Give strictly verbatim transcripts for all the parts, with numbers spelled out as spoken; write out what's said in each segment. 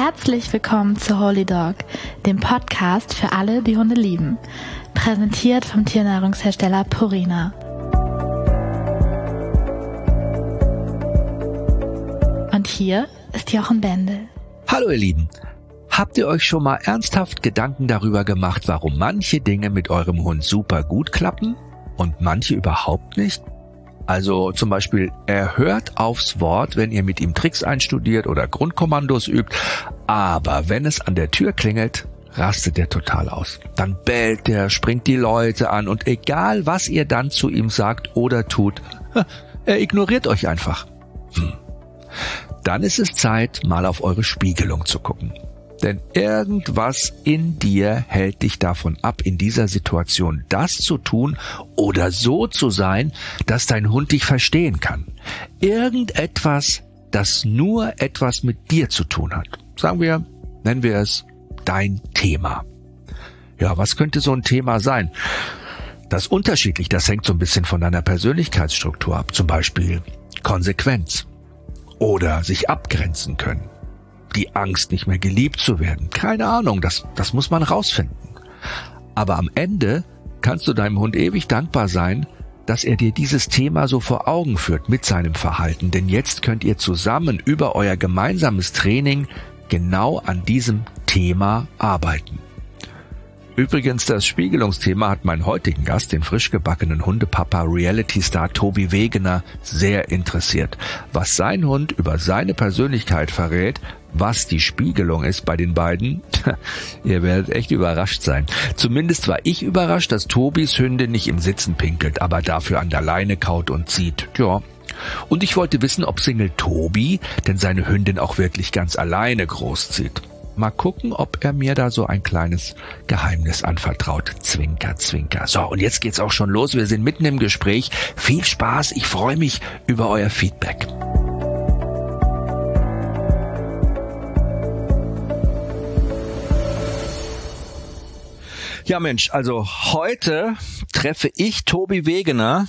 Herzlich willkommen zu Holy Dog, dem Podcast für alle, die Hunde lieben. Präsentiert vom Tiernahrungshersteller Purina. Und hier ist Jochen Bendel. Hallo ihr Lieben. Habt ihr euch schon mal ernsthaft Gedanken darüber gemacht, warum manche Dinge mit eurem Hund super gut klappen und manche überhaupt nicht? Also zum Beispiel, er hört aufs Wort, wenn ihr mit ihm Tricks einstudiert oder Grundkommandos übt, aber wenn es an der Tür klingelt, rastet er total aus. Dann bellt er, springt die Leute an und egal, was ihr dann zu ihm sagt oder tut, er ignoriert euch einfach. Hm. Dann ist es Zeit, mal auf eure Spiegelung zu gucken. Denn irgendwas in dir hält dich davon ab, in dieser Situation das zu tun oder so zu sein, dass dein Hund dich verstehen kann. Irgendetwas, das nur etwas mit dir zu tun hat. Sagen wir, nennen wir es dein Thema. Ja, was könnte so ein Thema sein? Das ist unterschiedlich, das hängt so ein bisschen von deiner Persönlichkeitsstruktur ab. Zum Beispiel Konsequenz oder sich abgrenzen können. Die Angst, nicht mehr geliebt zu werden. Keine Ahnung, das, das muss man rausfinden. Aber am Ende kannst du deinem Hund ewig dankbar sein, dass er dir dieses Thema so vor Augen führt mit seinem Verhalten. Denn jetzt könnt ihr zusammen über euer gemeinsames Training genau an diesem Thema arbeiten. Übrigens, das Spiegelungsthema hat meinen heutigen Gast, den frisch gebackenen Hundepapa Reality-Star Tobi Wegener, sehr interessiert. Was sein Hund über seine Persönlichkeit verrät, was die Spiegelung ist bei den beiden, ihr werdet echt überrascht sein. Zumindest war ich überrascht, dass Tobis Hündin nicht im Sitzen pinkelt, aber dafür an der Leine kaut und zieht. Tja. Und ich wollte wissen, ob Single Tobi denn seine Hündin auch wirklich ganz alleine großzieht. Mal gucken, ob er mir da so ein kleines Geheimnis anvertraut. Zwinker, zwinker. So, und jetzt geht's auch schon los. Wir sind mitten im Gespräch. Viel Spaß. Ich freue mich über euer Feedback. Ja Mensch, also heute treffe ich Tobi Wegener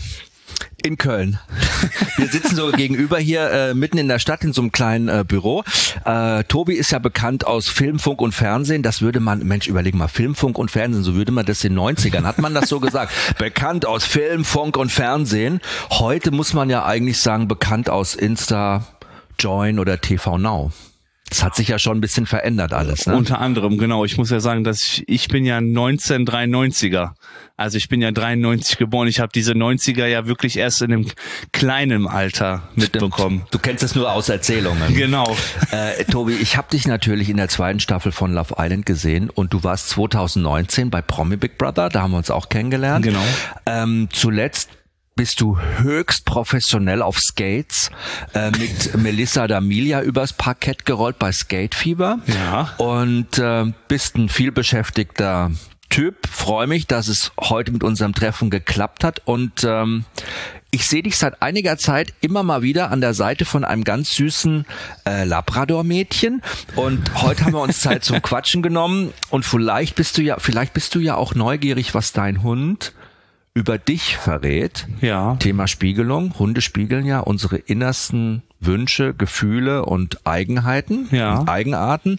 in Köln. Wir sitzen so gegenüber hier äh, mitten in der Stadt in so einem kleinen äh, Büro. Äh, Tobi ist ja bekannt aus Film, Funk und Fernsehen. Das würde man, Mensch, überleg mal, Film, Funk und Fernsehen, so würde man das in den neunzigern, hat man das so gesagt. Bekannt aus Film, Funk und Fernsehen. Heute muss man ja eigentlich sagen, bekannt aus Insta, Join oder T V Now. Das hat sich ja schon ein bisschen verändert alles, ne? Unter anderem, genau. Ich muss ja sagen, dass ich, ich bin ja neunzehnhundertdreiundneunziger. Also ich bin ja dreiundneunzig geboren. Ich habe diese neunziger ja wirklich erst in einem kleinen Alter mitbekommen. Stimmt. Du kennst es nur aus Erzählungen. Genau. Äh, Tobi, ich habe dich natürlich in der zweiten Staffel von Love Island gesehen und du warst zweitausendneunzehn bei Promi Big Brother. Da haben wir uns auch kennengelernt. Genau. Ähm, zuletzt bist du höchst professionell auf Skates äh, mit Melissa D'Amelia übers Parkett gerollt bei Skatefieber. Ja. Und äh, bist ein vielbeschäftigter Typ. Freue mich, dass es heute mit unserem Treffen geklappt hat. Und ähm, ich sehe dich seit einiger Zeit immer mal wieder an der Seite von einem ganz süßen äh, Labrador-Mädchen. Und heute haben wir uns Zeit zum Quatschen genommen. Und vielleicht bist du ja, vielleicht bist du ja auch neugierig, was dein Hund über dich verrät. Ja. Thema Spiegelung. Hunde spiegeln ja unsere innersten Wünsche, Gefühle und Eigenheiten, ja. und Eigenarten.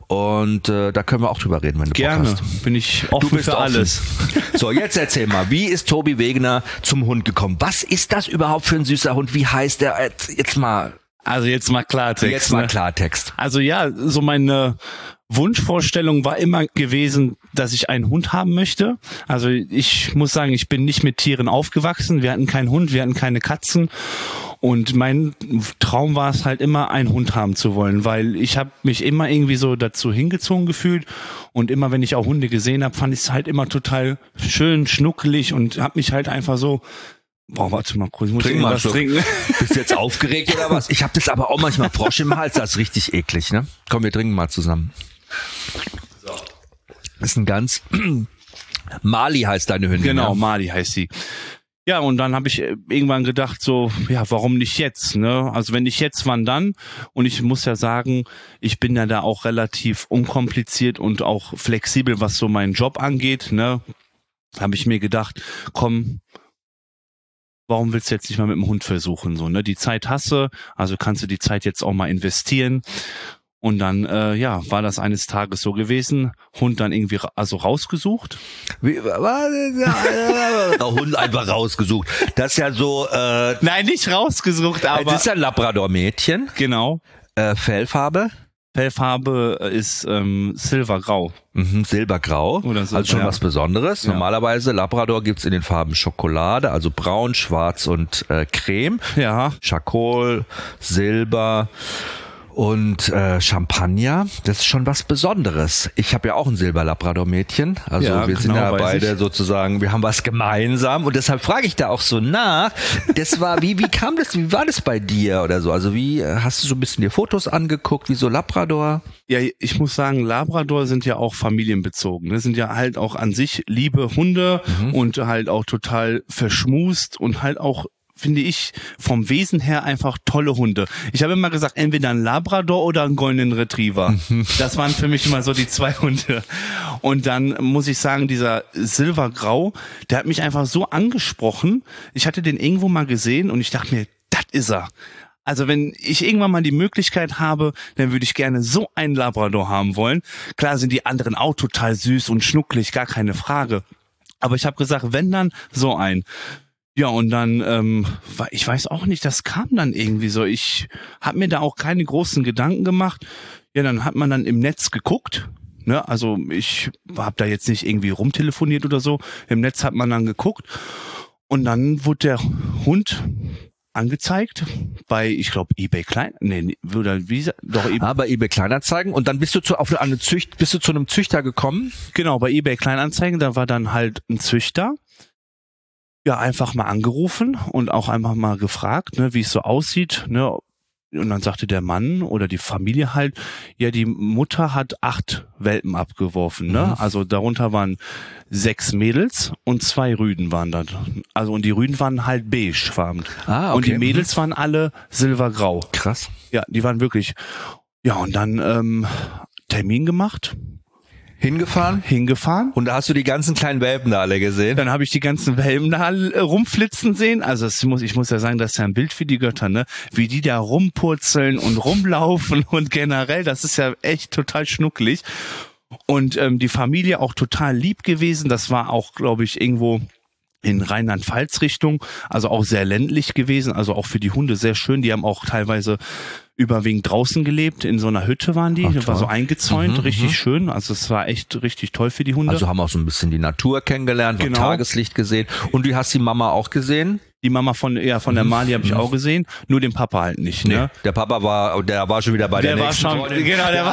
Und äh, da können wir auch drüber reden, wenn du Gerne. Bock hast. Bin ich offen du bist für offen. alles. So, jetzt erzähl mal, wie ist Tobi Wegener zum Hund gekommen? Was ist das überhaupt für ein süßer Hund? Wie heißt der? Jetzt, jetzt mal. Also jetzt mal Klartext. Jetzt mal ne? Klartext. Also ja, so meine Wunschvorstellung war immer gewesen, dass ich einen Hund haben möchte. Also ich muss sagen, ich bin nicht mit Tieren aufgewachsen. Wir hatten keinen Hund, wir hatten keine Katzen. Und mein Traum war es halt immer, einen Hund haben zu wollen, weil ich habe mich immer irgendwie so dazu hingezogen gefühlt. Und immer, wenn ich auch Hunde gesehen habe, fand ich es halt immer total schön, schnuckelig und habe mich halt einfach so... Boah, warte mal kurz, ich muss Trink mal was trinken. Bist du jetzt aufgeregt oder was? Ich habe das aber auch manchmal Frosch im Hals, das ist richtig eklig, ne? Komm, wir trinken mal zusammen. So. Das ist ein ganz... Mali heißt deine Hündin. Genau, ja? Mali heißt sie. Ja, und dann habe ich irgendwann gedacht, so, ja, warum nicht jetzt, ne? Also wenn nicht jetzt, wann dann? Und ich muss ja sagen, ich bin ja da auch relativ unkompliziert und auch flexibel, was so meinen Job angeht, ne? Da habe ich mir gedacht, komm, warum willst du jetzt nicht mal mit dem Hund versuchen, so, ne? Die Zeit hast du, also kannst du die Zeit jetzt auch mal investieren. Und dann, äh, ja, war das eines Tages so gewesen, Hund dann irgendwie ra- also rausgesucht. Wie, was? Hund einfach rausgesucht. Das ist ja so, äh, Nein, nicht rausgesucht, aber das ist ja ein Labrador-Mädchen. genau. Äh, Fellfarbe? Fellfarbe ist ähm, silbergrau. Mhm, silbergrau, Oder Silber, also schon ja. was Besonderes. Ja. Normalerweise Labrador gibt's in den Farben Schokolade, also braun, schwarz und äh, Creme. Ja. Charcoal, Silber und äh, Champagner. Das ist schon was Besonderes. Ich habe ja auch ein Silber-Labrador-Mädchen. Also Ja, wir sind genau, ja weiß beide ich. sozusagen, wir haben was gemeinsam und deshalb frage ich da auch so nach. Das war, wie, wie kam das, wie war das bei dir oder so? Also wie, äh, hast du so ein bisschen dir Fotos angeguckt, wie so Labrador? Ja, ich muss sagen, Labrador sind ja auch familienbezogen. Das sind ja halt auch an sich liebe Hunde Mhm. und halt auch total verschmust und halt auch, finde ich, vom Wesen her einfach tolle Hunde. Ich habe immer gesagt, entweder ein Labrador oder ein Golden Retriever. Das waren für mich immer so die zwei Hunde. Und dann muss ich sagen, dieser Silbergrau, der hat mich einfach so angesprochen. Ich hatte den irgendwo mal gesehen und ich dachte mir, das ist er. Also wenn ich irgendwann mal die Möglichkeit habe, dann würde ich gerne so einen Labrador haben wollen. Klar sind die anderen auch total süß und schnucklig, gar keine Frage. Aber ich habe gesagt, wenn dann so ein. Ja, und dann, ähm, war- ich weiß auch nicht, das kam dann irgendwie so. Ich habe mir da auch keine großen Gedanken gemacht. Ja, dann hat man dann im Netz geguckt. Ne? Also ich habe da jetzt nicht irgendwie rumtelefoniert oder so. Im Netz hat man dann geguckt. Und dann wurde der Hund angezeigt bei, ich glaube, eBay Klein, nee, nee, oder wie, sa- doch, eBay, Ah, bei eBay Kleinanzeigen und dann bist du zu, auf eine Zücht, bist du zu einem Züchter gekommen? genau, bei eBay Kleinanzeigen, da war dann halt ein Züchter. Ja, einfach mal angerufen und auch einfach mal gefragt, ne, wie es so aussieht, ne. Und dann sagte der Mann oder die Familie halt, ja, die Mutter hat acht Welpen abgeworfen, ne. Mhm. Also darunter waren sechs Mädels und zwei Rüden waren da. Also und die Rüden waren halt beigefarben. Ah, Und die okay. Mädels waren alle silbergrau. Krass. Ja, die waren wirklich. Ja, und dann ähm, Termin gemacht, Hingefahren? hingefahren. Und da hast du die ganzen kleinen Welpen da alle gesehen? Dann habe ich die ganzen Welpen da äh, rumflitzen sehen. Also es muss, ich muss ja sagen, das ist ja ein Bild für die Götter, ne? Wie die da rumpurzeln und rumlaufen und generell, das ist ja echt total schnucklig. Und ähm, die Familie auch total lieb gewesen. Das war auch, glaube ich, irgendwo in Rheinland-Pfalz-Richtung, also auch sehr ländlich gewesen, also auch für die Hunde sehr schön. Die haben auch teilweise überwiegend draußen gelebt, in so einer Hütte waren die, Ach, das war toll. so eingezäunt, Mhm, richtig mhm. schön. Also es war echt richtig toll für die Hunde. Also haben auch so ein bisschen die Natur kennengelernt, Genau. Tageslicht gesehen. Und du hast die Mama auch gesehen? Die Mama von, ja, von der Mali habe ich auch gesehen, nur den Papa halt nicht, ne? Der Papa war, der war schon wieder bei Der der, war nächsten schon, Freundin. genau, der war,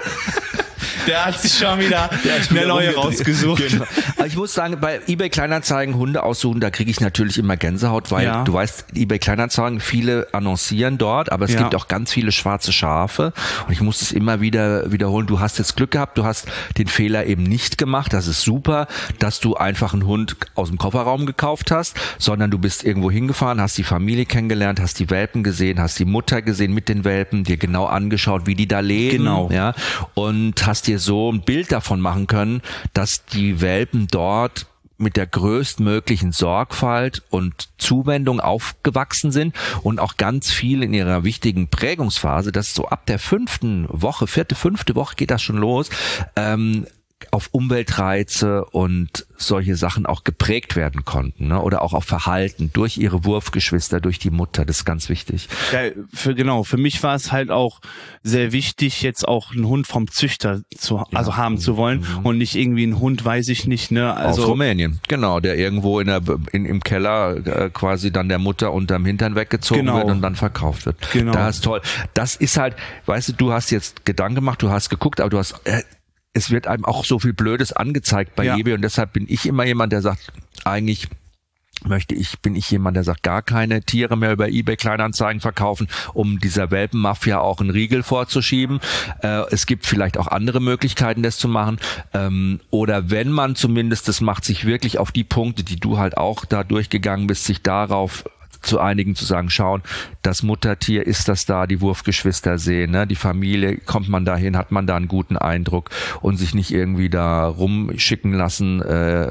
der hat sich schon wieder eine neue rausgesucht. Genau. Aber ich muss sagen, bei eBay Kleinanzeigen Hunde aussuchen, da kriege ich natürlich immer Gänsehaut, weil Ja. du weißt, eBay Kleinanzeigen, viele annoncieren dort, aber es Ja. gibt auch ganz viele schwarze Schafe und ich muss es immer wieder wiederholen. Du hast jetzt Glück gehabt, du hast den Fehler eben nicht gemacht. Das ist super, dass du einfach einen Hund aus dem Kofferraum gekauft hast, sondern du bist irgendwo hingefahren, hast die Familie kennengelernt, hast die Welpen gesehen, hast die Mutter gesehen mit den Welpen, dir genau angeschaut, wie die da leben. Genau. Ja, und hast dir so ein Bild davon machen können, dass die Welpen dort mit der größtmöglichen Sorgfalt und Zuwendung aufgewachsen sind und auch ganz viel in ihrer wichtigen Prägungsphase, das ist so ab der fünften Woche, vierte, fünfte Woche geht das schon los, ähm, auf Umweltreize und solche Sachen auch geprägt werden konnten, ne? Oder auch auf Verhalten durch ihre Wurfgeschwister, durch die Mutter, das ist ganz wichtig. Ja, für, genau, für mich war es halt auch sehr wichtig, jetzt auch einen Hund vom Züchter zu, also haben zu wollen und nicht irgendwie einen Hund, weiß ich nicht, ne, also. Aus Rumänien, genau, der irgendwo in der, in, im Keller äh, quasi dann der Mutter unterm Hintern weggezogen Genau. wird und dann verkauft wird. Genau. Das ist toll. Das ist halt, weißt du, du hast jetzt Gedanken gemacht, du hast geguckt, aber du hast, äh, es wird einem auch so viel Blödes angezeigt bei Ja. eBay und deshalb bin ich immer jemand, der sagt, eigentlich möchte ich, bin ich jemand, der sagt, gar keine Tiere mehr über eBay Kleinanzeigen verkaufen, um dieser Welpenmafia auch einen Riegel vorzuschieben. Äh, es gibt vielleicht auch andere Möglichkeiten, das zu machen. Ähm, oder wenn man zumindest das macht, sich wirklich auf die Punkte, die du halt auch da durchgegangen bist, sich darauf zu einigen, zu sagen, schauen, das Muttertier, ist das da, die Wurfgeschwister sehen, ne? Die Familie, kommt man dahin, hat man da einen guten Eindruck und sich nicht irgendwie da rumschicken lassen, äh,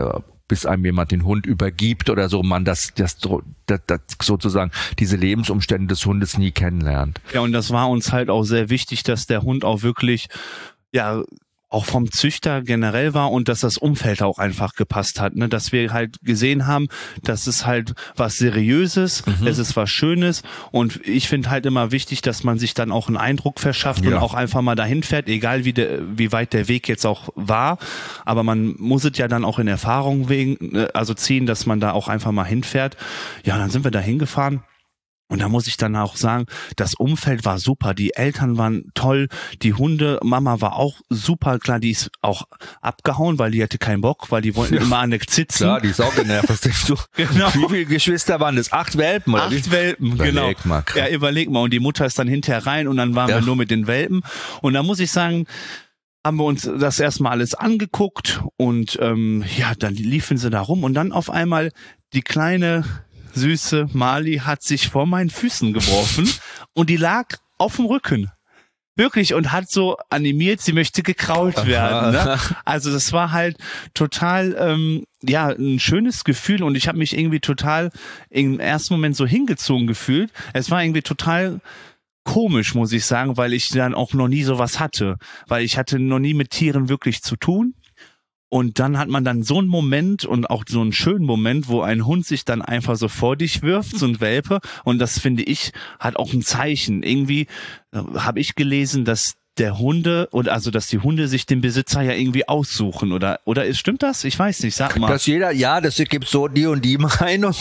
bis einem jemand den Hund übergibt oder so, man das, das, das, das sozusagen diese Lebensumstände des Hundes nie kennenlernt. Ja, und das war uns halt auch sehr wichtig, dass der Hund auch wirklich, ja, auch vom Züchter generell war und dass das Umfeld auch einfach gepasst hat, ne, dass wir halt gesehen haben, dass es halt was Seriöses, mhm. es ist was Schönes und ich finde halt immer wichtig, dass man sich dann auch einen Eindruck verschafft ja. und auch einfach mal dahin fährt, egal wie der, wie weit der Weg jetzt auch war, aber man muss es ja dann auch in Erfahrung wegen, also ziehen, dass man da auch einfach mal hinfährt. Ja, dann sind wir da hingefahren. Und da muss ich dann auch sagen, das Umfeld war super, die Eltern waren toll, die Hunde, Mama war auch super, klar, die ist auch abgehauen, weil die hatte keinen Bock, weil die wollten ja. immer an der sitzen. Klar, die ist auch genervt, was denkst du? Genau. Wie viele Geschwister waren das? Acht Welpen, oder? Acht Welpen, überleg genau. Mal. Ja, überleg mal. Und die Mutter ist dann hinterher rein und dann waren ja. wir nur mit den Welpen. Und da muss ich sagen, haben wir uns das erstmal alles angeguckt und ähm, ja, dann liefen sie da rum und dann auf einmal die kleine süße Mali hat sich vor meinen Füßen geworfen und die lag auf dem Rücken. Wirklich, und hat so animiert, sie möchte gekrault werden. Ne? Also das war halt total, ähm, ja, ein schönes Gefühl und ich habe mich irgendwie total im ersten Moment so hingezogen gefühlt. Es war irgendwie total komisch, muss ich sagen, weil ich dann auch noch nie sowas hatte. Weil ich hatte noch nie mit Tieren wirklich zu tun. Und dann hat man dann so einen Moment und auch so einen schönen Moment, wo ein Hund sich dann einfach so vor dich wirft, so ein Welpe. Und das finde ich, hat auch ein Zeichen. Irgendwie äh, habe ich gelesen, dass der Hunde oder also dass die Hunde sich den Besitzer ja irgendwie aussuchen oder oder ist, stimmt das? Ich weiß nicht, sag mal. Dass jeder, ja, das gibt so die und die Meinung.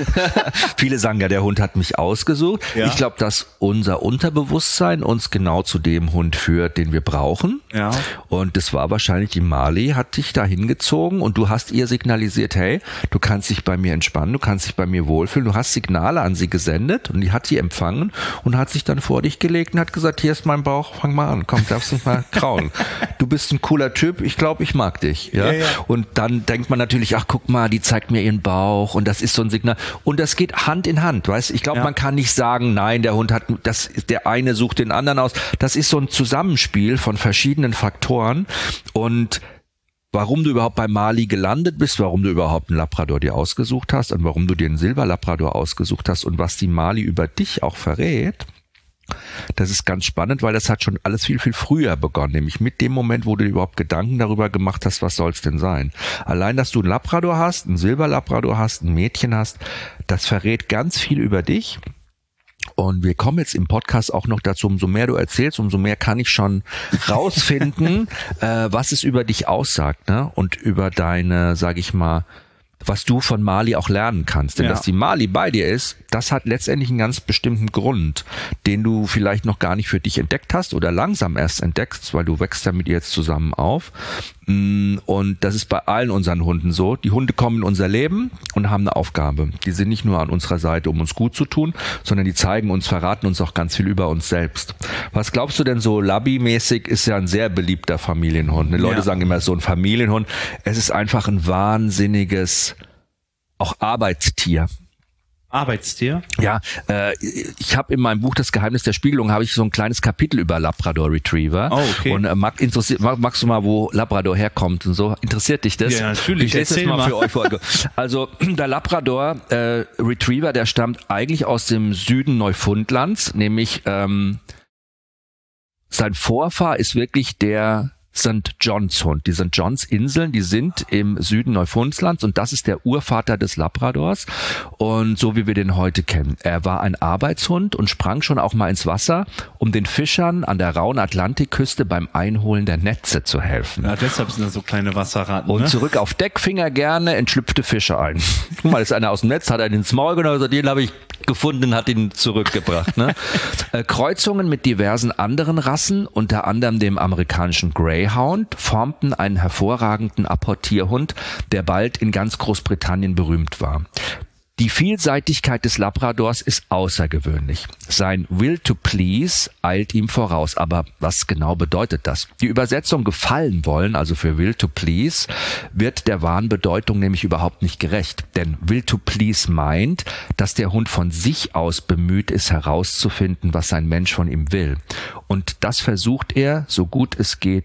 Viele sagen ja, der Hund hat mich ausgesucht. Ja. Ich glaube, dass unser Unterbewusstsein uns genau zu dem Hund führt, den wir brauchen. Ja. Und das war wahrscheinlich die Mali, hat dich da hingezogen und du hast ihr signalisiert, hey, du kannst dich bei mir entspannen, du kannst dich bei mir wohlfühlen. Du hast Signale an sie gesendet und die hat sie empfangen und hat sich dann vor dich gelegt und hat gesagt, hier ist mein Bauch, fang mal an. Komm, darfst nicht mal kraulen. Du bist ein cooler Typ, ich glaube, ich mag dich. Ja? Ja, ja. Und dann denkt man natürlich, ach guck mal, die zeigt mir ihren Bauch und das ist so ein Signal. Und das geht Hand in Hand, weißt? Ich glaube, ja. man kann nicht sagen, nein, der Hund hat, das, der eine sucht den anderen aus. Das ist so ein Zusammenspiel von verschiedenen Faktoren und warum du überhaupt bei Mali gelandet bist, warum du überhaupt einen Labrador dir ausgesucht hast und warum du dir einen Silberlabrador ausgesucht hast und was die Mali über dich auch verrät. Das ist ganz spannend, weil das hat schon alles viel, viel früher begonnen, nämlich mit dem Moment, wo du dir überhaupt Gedanken darüber gemacht hast, was soll's denn sein. Allein, dass du einen Labrador hast, einen Silberlabrador hast, ein Mädchen hast, das verrät ganz viel über dich. Und wir kommen jetzt im Podcast auch noch dazu, umso mehr du erzählst, umso mehr kann ich schon rausfinden, äh, was es über dich aussagt, ne? Und über deine, sag ich mal, was du von Mali auch lernen kannst. Denn ja. dass die Mali bei dir ist, das hat letztendlich einen ganz bestimmten Grund, den du vielleicht noch gar nicht für dich entdeckt hast oder langsam erst entdeckst, weil du wächst ja mit ihr jetzt zusammen auf. Und das ist bei allen unseren Hunden so. Die Hunde kommen in unser Leben und haben eine Aufgabe. Die sind nicht nur an unserer Seite, um uns gut zu tun, sondern die zeigen uns, verraten uns auch ganz viel über uns selbst. Was glaubst du denn so, Labby-mäßig ist ja ein sehr beliebter Familienhund. Die Leute ja. sagen immer, so ein Familienhund. Es ist einfach ein wahnsinniges, auch Arbeitstier. Arbeitstier? Ja, äh, ich habe in meinem Buch Das Geheimnis der Spiegelung habe ich so ein kleines Kapitel über Labrador Retriever. Oh, okay. Und äh, mag, interessiert, mag, magst du mal, wo Labrador herkommt und so? Interessiert dich das? Ja, natürlich. Ich lese das mal, mal für euch vor. Also der Labrador äh, Retriever, der stammt eigentlich aus dem Süden Neufundlands, nämlich ähm, sein Vorfahr ist wirklich der Sankt Johns Hund. Die Sankt Johns Inseln, die sind im Süden Neufundlands und das ist der Urvater des Labradors und so wie wir den heute kennen. Er war ein Arbeitshund und sprang schon auch mal ins Wasser, um den Fischern an der rauen Atlantikküste beim Einholen der Netze zu helfen. Ja, deshalb sind das so kleine Wasserratten. Und ne? zurück auf Deck fing er gerne entschlüpfte Fische ein. Guck mal, ist einer aus dem Netz, hat er ins Maul genommen, also den habe ich gefunden, hat ihn zurückgebracht. Ne? äh, Kreuzungen mit diversen anderen Rassen, unter anderem dem amerikanischen Greyhound, formten einen hervorragenden Apportierhund, der bald in ganz Großbritannien berühmt war. Die Vielseitigkeit des Labradors ist außergewöhnlich. Sein Will to Please eilt ihm voraus. Aber was genau bedeutet das? Die Übersetzung gefallen wollen, also für Will to Please, wird der wahren Bedeutung nämlich überhaupt nicht gerecht. Denn Will to Please meint, dass der Hund von sich aus bemüht ist, herauszufinden, was ein Mensch von ihm will. Und das versucht er, so gut es geht,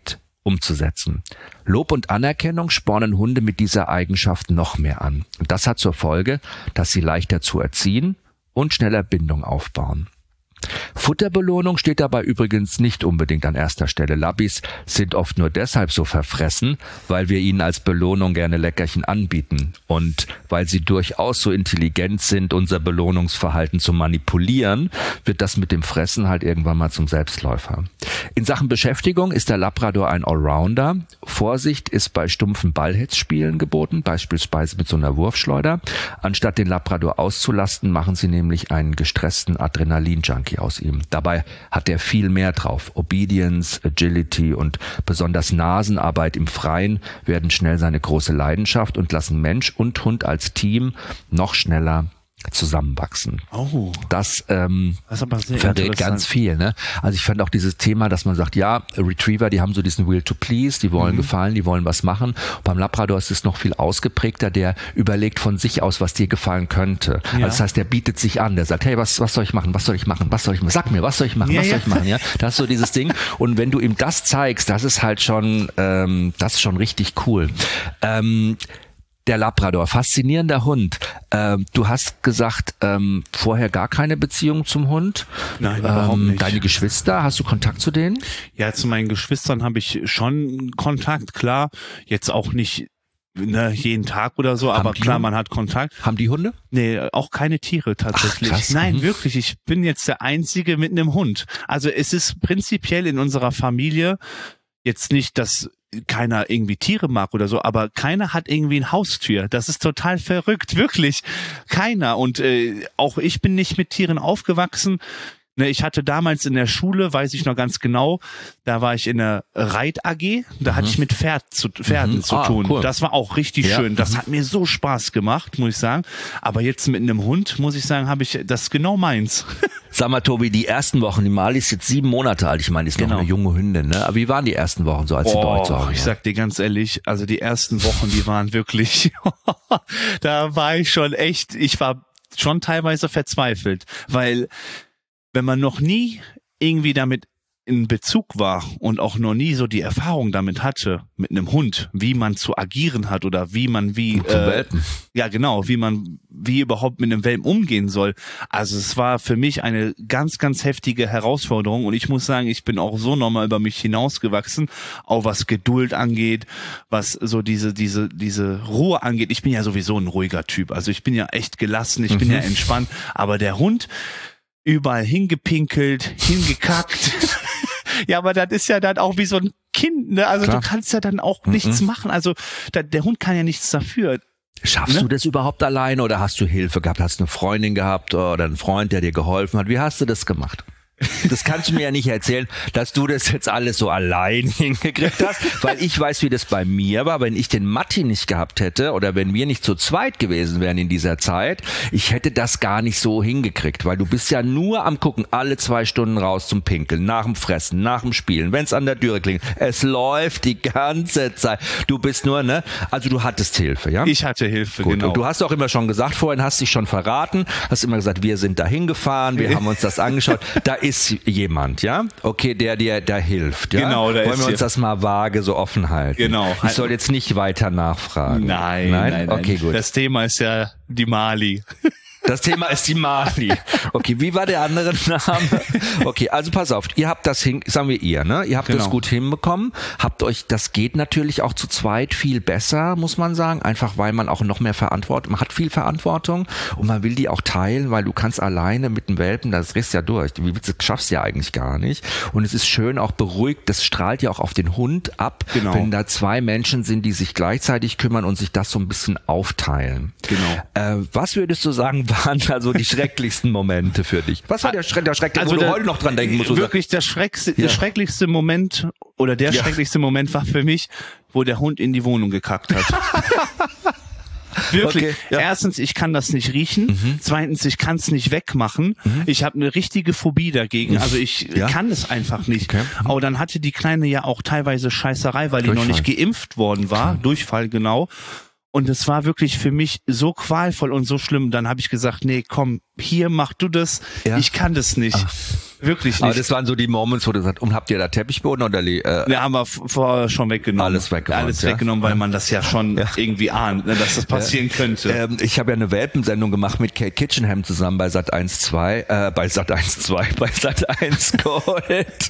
umzusetzen. Lob und Anerkennung spornen Hunde mit dieser Eigenschaft noch mehr an. Und das hat zur Folge, dass sie leichter zu erziehen und schneller Bindung aufbauen. Futterbelohnung steht dabei übrigens nicht unbedingt an erster Stelle. Labbys sind oft nur deshalb so verfressen, weil wir ihnen als Belohnung gerne Leckerchen anbieten und weil sie durchaus so intelligent sind, unser Belohnungsverhalten zu manipulieren, wird das mit dem Fressen halt irgendwann mal zum Selbstläufer. In Sachen Beschäftigung ist der Labrador ein Allrounder. Vorsicht ist bei stumpfen Ballhetzspielen geboten, beispielsweise mit so einer Wurfschleuder. Anstatt den Labrador auszulasten, machen sie nämlich einen gestressten Adrenalin-Junkie aus ihm. Dabei hat er viel mehr drauf. Obedience, Agility und besonders Nasenarbeit im Freien werden schnell seine große Leidenschaft und lassen Mensch und Hund als Team noch schneller zusammenwachsen. Oh. Das, ähm, das ist aber sehr verrät ganz viel. Ne? Also ich fand auch dieses Thema, dass man sagt, ja, Retriever, die haben so diesen Will to Please, die wollen mhm. gefallen, die wollen was machen. Und beim Labrador ist es noch viel ausgeprägter, der überlegt von sich aus, was dir gefallen könnte. Ja. Also das heißt, der bietet sich an, der sagt, hey, was, was soll ich machen, was soll ich machen, was soll ich machen, sag mir, was soll ich machen, ja, was soll ich machen, ja. Das ist so dieses Ding. Und wenn du ihm das zeigst, das ist halt schon, ähm, das ist schon richtig cool. Ähm, Der Labrador, faszinierender Hund. Ähm, du hast gesagt, ähm, vorher gar keine Beziehung zum Hund. Nein, überhaupt ähm, nicht. Deine Geschwister, hast du Kontakt zu denen? Ja, zu meinen Geschwistern habe ich schon Kontakt, klar. Jetzt auch nicht ne, jeden Tag oder so, Haben aber die klar, Hunde? man hat Kontakt. Haben die Hunde? Nee, auch keine Tiere tatsächlich. Ach, krass. Nein, Mhm. wirklich. Ich bin jetzt der Einzige mit einem Hund. Also es ist prinzipiell in unserer Familie jetzt nicht, dass keiner irgendwie Tiere mag oder so, aber keiner hat irgendwie ein Haustier. Das ist total verrückt, wirklich. Keiner. Und äh, auch ich bin nicht mit Tieren aufgewachsen. Ne, ich hatte damals in der Schule, weiß ich noch ganz genau, da war ich in der Reit-A G, da Mhm. hatte ich mit Pferd zu, Pferden Mhm. zu Ah, tun. cool. Das war auch richtig Ja. schön. Das Mhm. hat mir so Spaß gemacht, muss ich sagen. Aber jetzt mit einem Hund, muss ich sagen, habe ich, das ist genau meins. Sag mal, Tobi, die ersten Wochen, die Mali ist jetzt sieben Monate alt, ich meine, die ist Genau. noch eine junge Hündin, ne? Aber wie waren die ersten Wochen so, als sie bei euch zu Hause war? ich sag dir ganz ehrlich, also die ersten Wochen, die waren wirklich, da war ich schon echt, ich war schon teilweise verzweifelt, weil wenn man noch nie irgendwie damit in Bezug war und auch noch nie so die Erfahrung damit hatte, mit einem Hund, wie man zu agieren hat oder wie man wie, Zu Welpen. ja genau, wie man, wie überhaupt mit einem Welpen umgehen soll. Also es war für mich eine ganz, ganz heftige Herausforderung und ich muss sagen, ich bin auch so nochmal über mich hinausgewachsen, auch was Geduld angeht, was so diese, diese, diese Ruhe angeht. Ich bin ja sowieso ein ruhiger Typ, also ich bin ja echt gelassen, ich bin Mhm. ja entspannt, aber der Hund, überall hingepinkelt, hingekackt. Ja, aber das ist ja dann auch wie so ein Kind, ne? Also Klar. du kannst ja dann auch nichts machen. Also da, der Hund kann ja nichts dafür. Schaffst Ne? du das überhaupt alleine oder hast du Hilfe gehabt? Hast du eine Freundin gehabt oder einen Freund, der dir geholfen hat? Wie hast du das gemacht? Das kannst du mir ja nicht erzählen, dass du das jetzt alles so allein hingekriegt hast, weil ich weiß, wie das bei mir war. Wenn ich den Matti nicht gehabt hätte oder wenn wir nicht zu zweit gewesen wären in dieser Zeit, ich hätte das gar nicht so hingekriegt, weil du bist ja nur am Gucken, alle zwei Stunden raus zum Pinkeln, nach dem Fressen, nach dem Spielen, wenn es an der Türe klingelt. Es läuft die ganze Zeit. Du bist nur, ne? Also du hattest Hilfe, ja? Ich hatte Hilfe, Gut, genau. und du hast auch immer schon gesagt, vorhin hast dich schon verraten, hast immer gesagt, wir sind da hingefahren, wir haben uns das angeschaut. Da ist jemand, ja? Okay, der dir da hilft, ja? Genau, da Wollen ist wir uns hier- das mal vage so offen halten? Genau. Ich soll jetzt nicht weiter nachfragen. Nein, Nein? nein, nein. Okay, gut. Das Thema ist ja die Mali. Das Thema ist die Mali. Okay, wie war der andere Name? Okay, also pass auf, ihr habt das hin, sagen wir ihr, ne? Ihr habt Genau. das gut hinbekommen, habt euch, das geht natürlich auch zu zweit viel besser, muss man sagen, einfach weil man auch noch mehr Verantwortung, man hat viel Verantwortung und man will die auch teilen, weil du kannst alleine mit dem Welpen, das drehst ja durch, wie willst du, das schaffst du ja eigentlich gar nicht und es ist schön auch beruhigt, das strahlt ja auch auf den Hund ab, Genau. wenn da zwei Menschen sind, die sich gleichzeitig kümmern und sich das so ein bisschen aufteilen. Genau. Äh, was würdest du sagen, waren also die schrecklichsten Momente für dich? Was war der, Schreck, der Schreck, Also wo du der- heute noch dran denken musst? wo du Wirklich der, schreckste, Ja. der schrecklichste Moment oder der Ja. schrecklichste Moment war für mich, wo der Hund in die Wohnung gekackt hat. Wirklich. Okay, ja. Erstens, ich kann das nicht riechen. Mhm. Zweitens, ich kann es nicht wegmachen. Ich habe eine richtige Phobie dagegen. Also ich Ja. kann es einfach nicht. Okay. Aber dann hatte die Kleine ja auch teilweise Scheißerei, weil die noch Durchfall. nicht geimpft worden war. Durchfall, genau. Und es war wirklich für mich so qualvoll und so schlimm. Dann habe ich gesagt, nee, komm, hier mach du das. Ja. Ich kann das nicht. Wirklich nicht. Aber das waren so die Moments, wo du sagst, und habt ihr da Teppichboden oder äh, ja, haben wir vorher schon weggenommen. Alles weggenommen. Alles ja? weggenommen, weil ja. man das ja schon ja. irgendwie ahnt, ne, dass das passieren ja. könnte. Ähm, ich habe ja eine Welpensendung gemacht mit Kate Kitchenham zusammen bei Sat eins zwei, äh, bei Sat eins zwei, bei Sat eins Gold.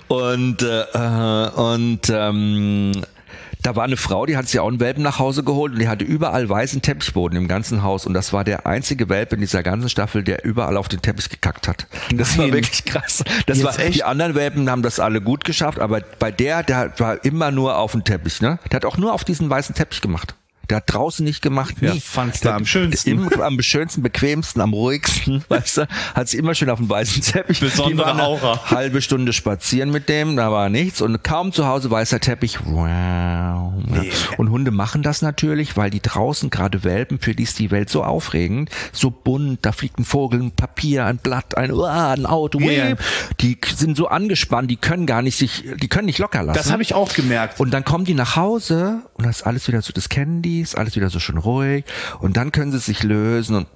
und äh, und ähm, da war eine Frau, die hat sich auch einen Welpen nach Hause geholt und die hatte überall weißen Teppichboden im ganzen Haus und das war der einzige Welpe in dieser ganzen Staffel, der überall auf den Teppich gekackt hat. Das Nein. war wirklich krass. Das war, die anderen Welpen haben das alle gut geschafft, aber bei der, der war immer nur auf dem Teppich, ne? Der hat auch nur auf diesen weißen Teppich gemacht. Der hat draußen nicht gemacht, nie. Ja, fand's da am schönsten. Immer am schönsten, bequemsten, am ruhigsten, weißt du, hat sich immer schön auf dem weißen Teppich. Besondere eine Aura. Halbe Stunde spazieren mit dem, da war nichts und kaum zu Hause weißer Teppich. Wow. Nee. Und Hunde machen das natürlich, weil die draußen, gerade Welpen, für die ist die Welt so aufregend, so bunt, da fliegt ein Vogel, ein Papier, ein Blatt, ein, uh, ein Auto, yeah. Die sind so angespannt, die können gar nicht sich, die können nicht locker lassen. Das habe ich auch gemerkt. Und dann kommen die nach Hause und das ist alles wieder so, das kennen die, ist alles wieder so schön ruhig und dann können sie sich lösen und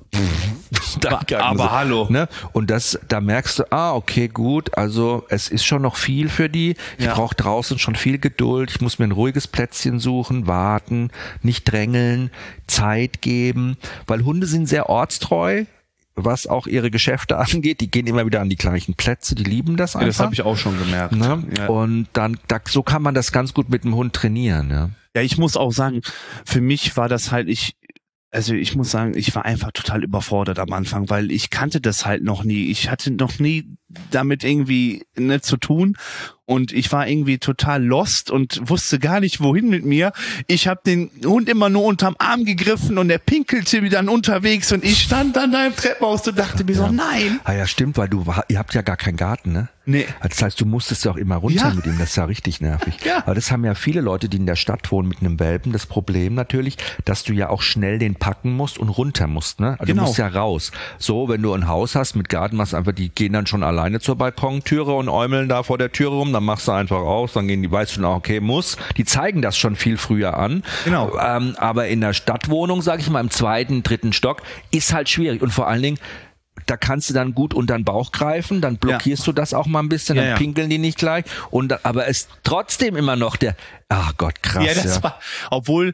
dann aber sie, hallo. Ne? Und das, da merkst du, ah, okay, gut, also es ist schon noch viel für die. Ich ja. brauche draußen schon viel Geduld. Ich muss mir ein ruhiges Plätzchen suchen, warten, nicht drängeln, Zeit geben, weil Hunde sind sehr ortstreu, was auch ihre Geschäfte angeht. Die gehen immer wieder an die gleichen Plätze, die lieben das einfach. Ja, das habe ich auch schon gemerkt. Ne? Ja. Und dann, da, so kann man das ganz gut mit dem Hund trainieren. Ja. Ja, ich muss auch sagen, für mich war das halt, ich, also ich muss sagen, ich war einfach total überfordert am Anfang, weil ich kannte das halt noch nie. Ich hatte noch nie damit irgendwie ne, zu tun und ich war irgendwie total lost und wusste gar nicht, wohin mit mir. Ich habe den Hund immer nur unterm Arm gegriffen und er pinkelte mir dann unterwegs und ich stand dann da im Treppenhaus und dachte mir ja. so, nein. Ah ja, stimmt, weil du, ihr habt ja gar keinen Garten, ne? Nee. Das heißt, du musstest ja auch immer runter ja. mit ihm, das ist ja richtig nervig. Ja. Aber das haben ja viele Leute, die in der Stadt wohnen mit einem Welpen, das Problem natürlich, dass du ja auch schnell den packen musst und runter musst, ne? Also genau. Du musst ja raus. So, wenn du ein Haus hast mit Garten, machst einfach, die gehen dann schon alleine zur Balkontüre und äumeln da vor der Türe rum, dann machst du einfach aus, dann gehen die, weißt du, okay, muss. Die zeigen das schon viel früher an. Genau. Ähm, aber in der Stadtwohnung, sag ich mal, im zweiten, dritten Stock, ist halt schwierig und vor allen Dingen, da kannst du dann gut unter den Bauch greifen, dann blockierst ja. du das auch mal ein bisschen, dann ja, ja. pinkeln die nicht gleich. Und aber es trotzdem immer noch der, ach Gott, krass. Ja, das ja. war, obwohl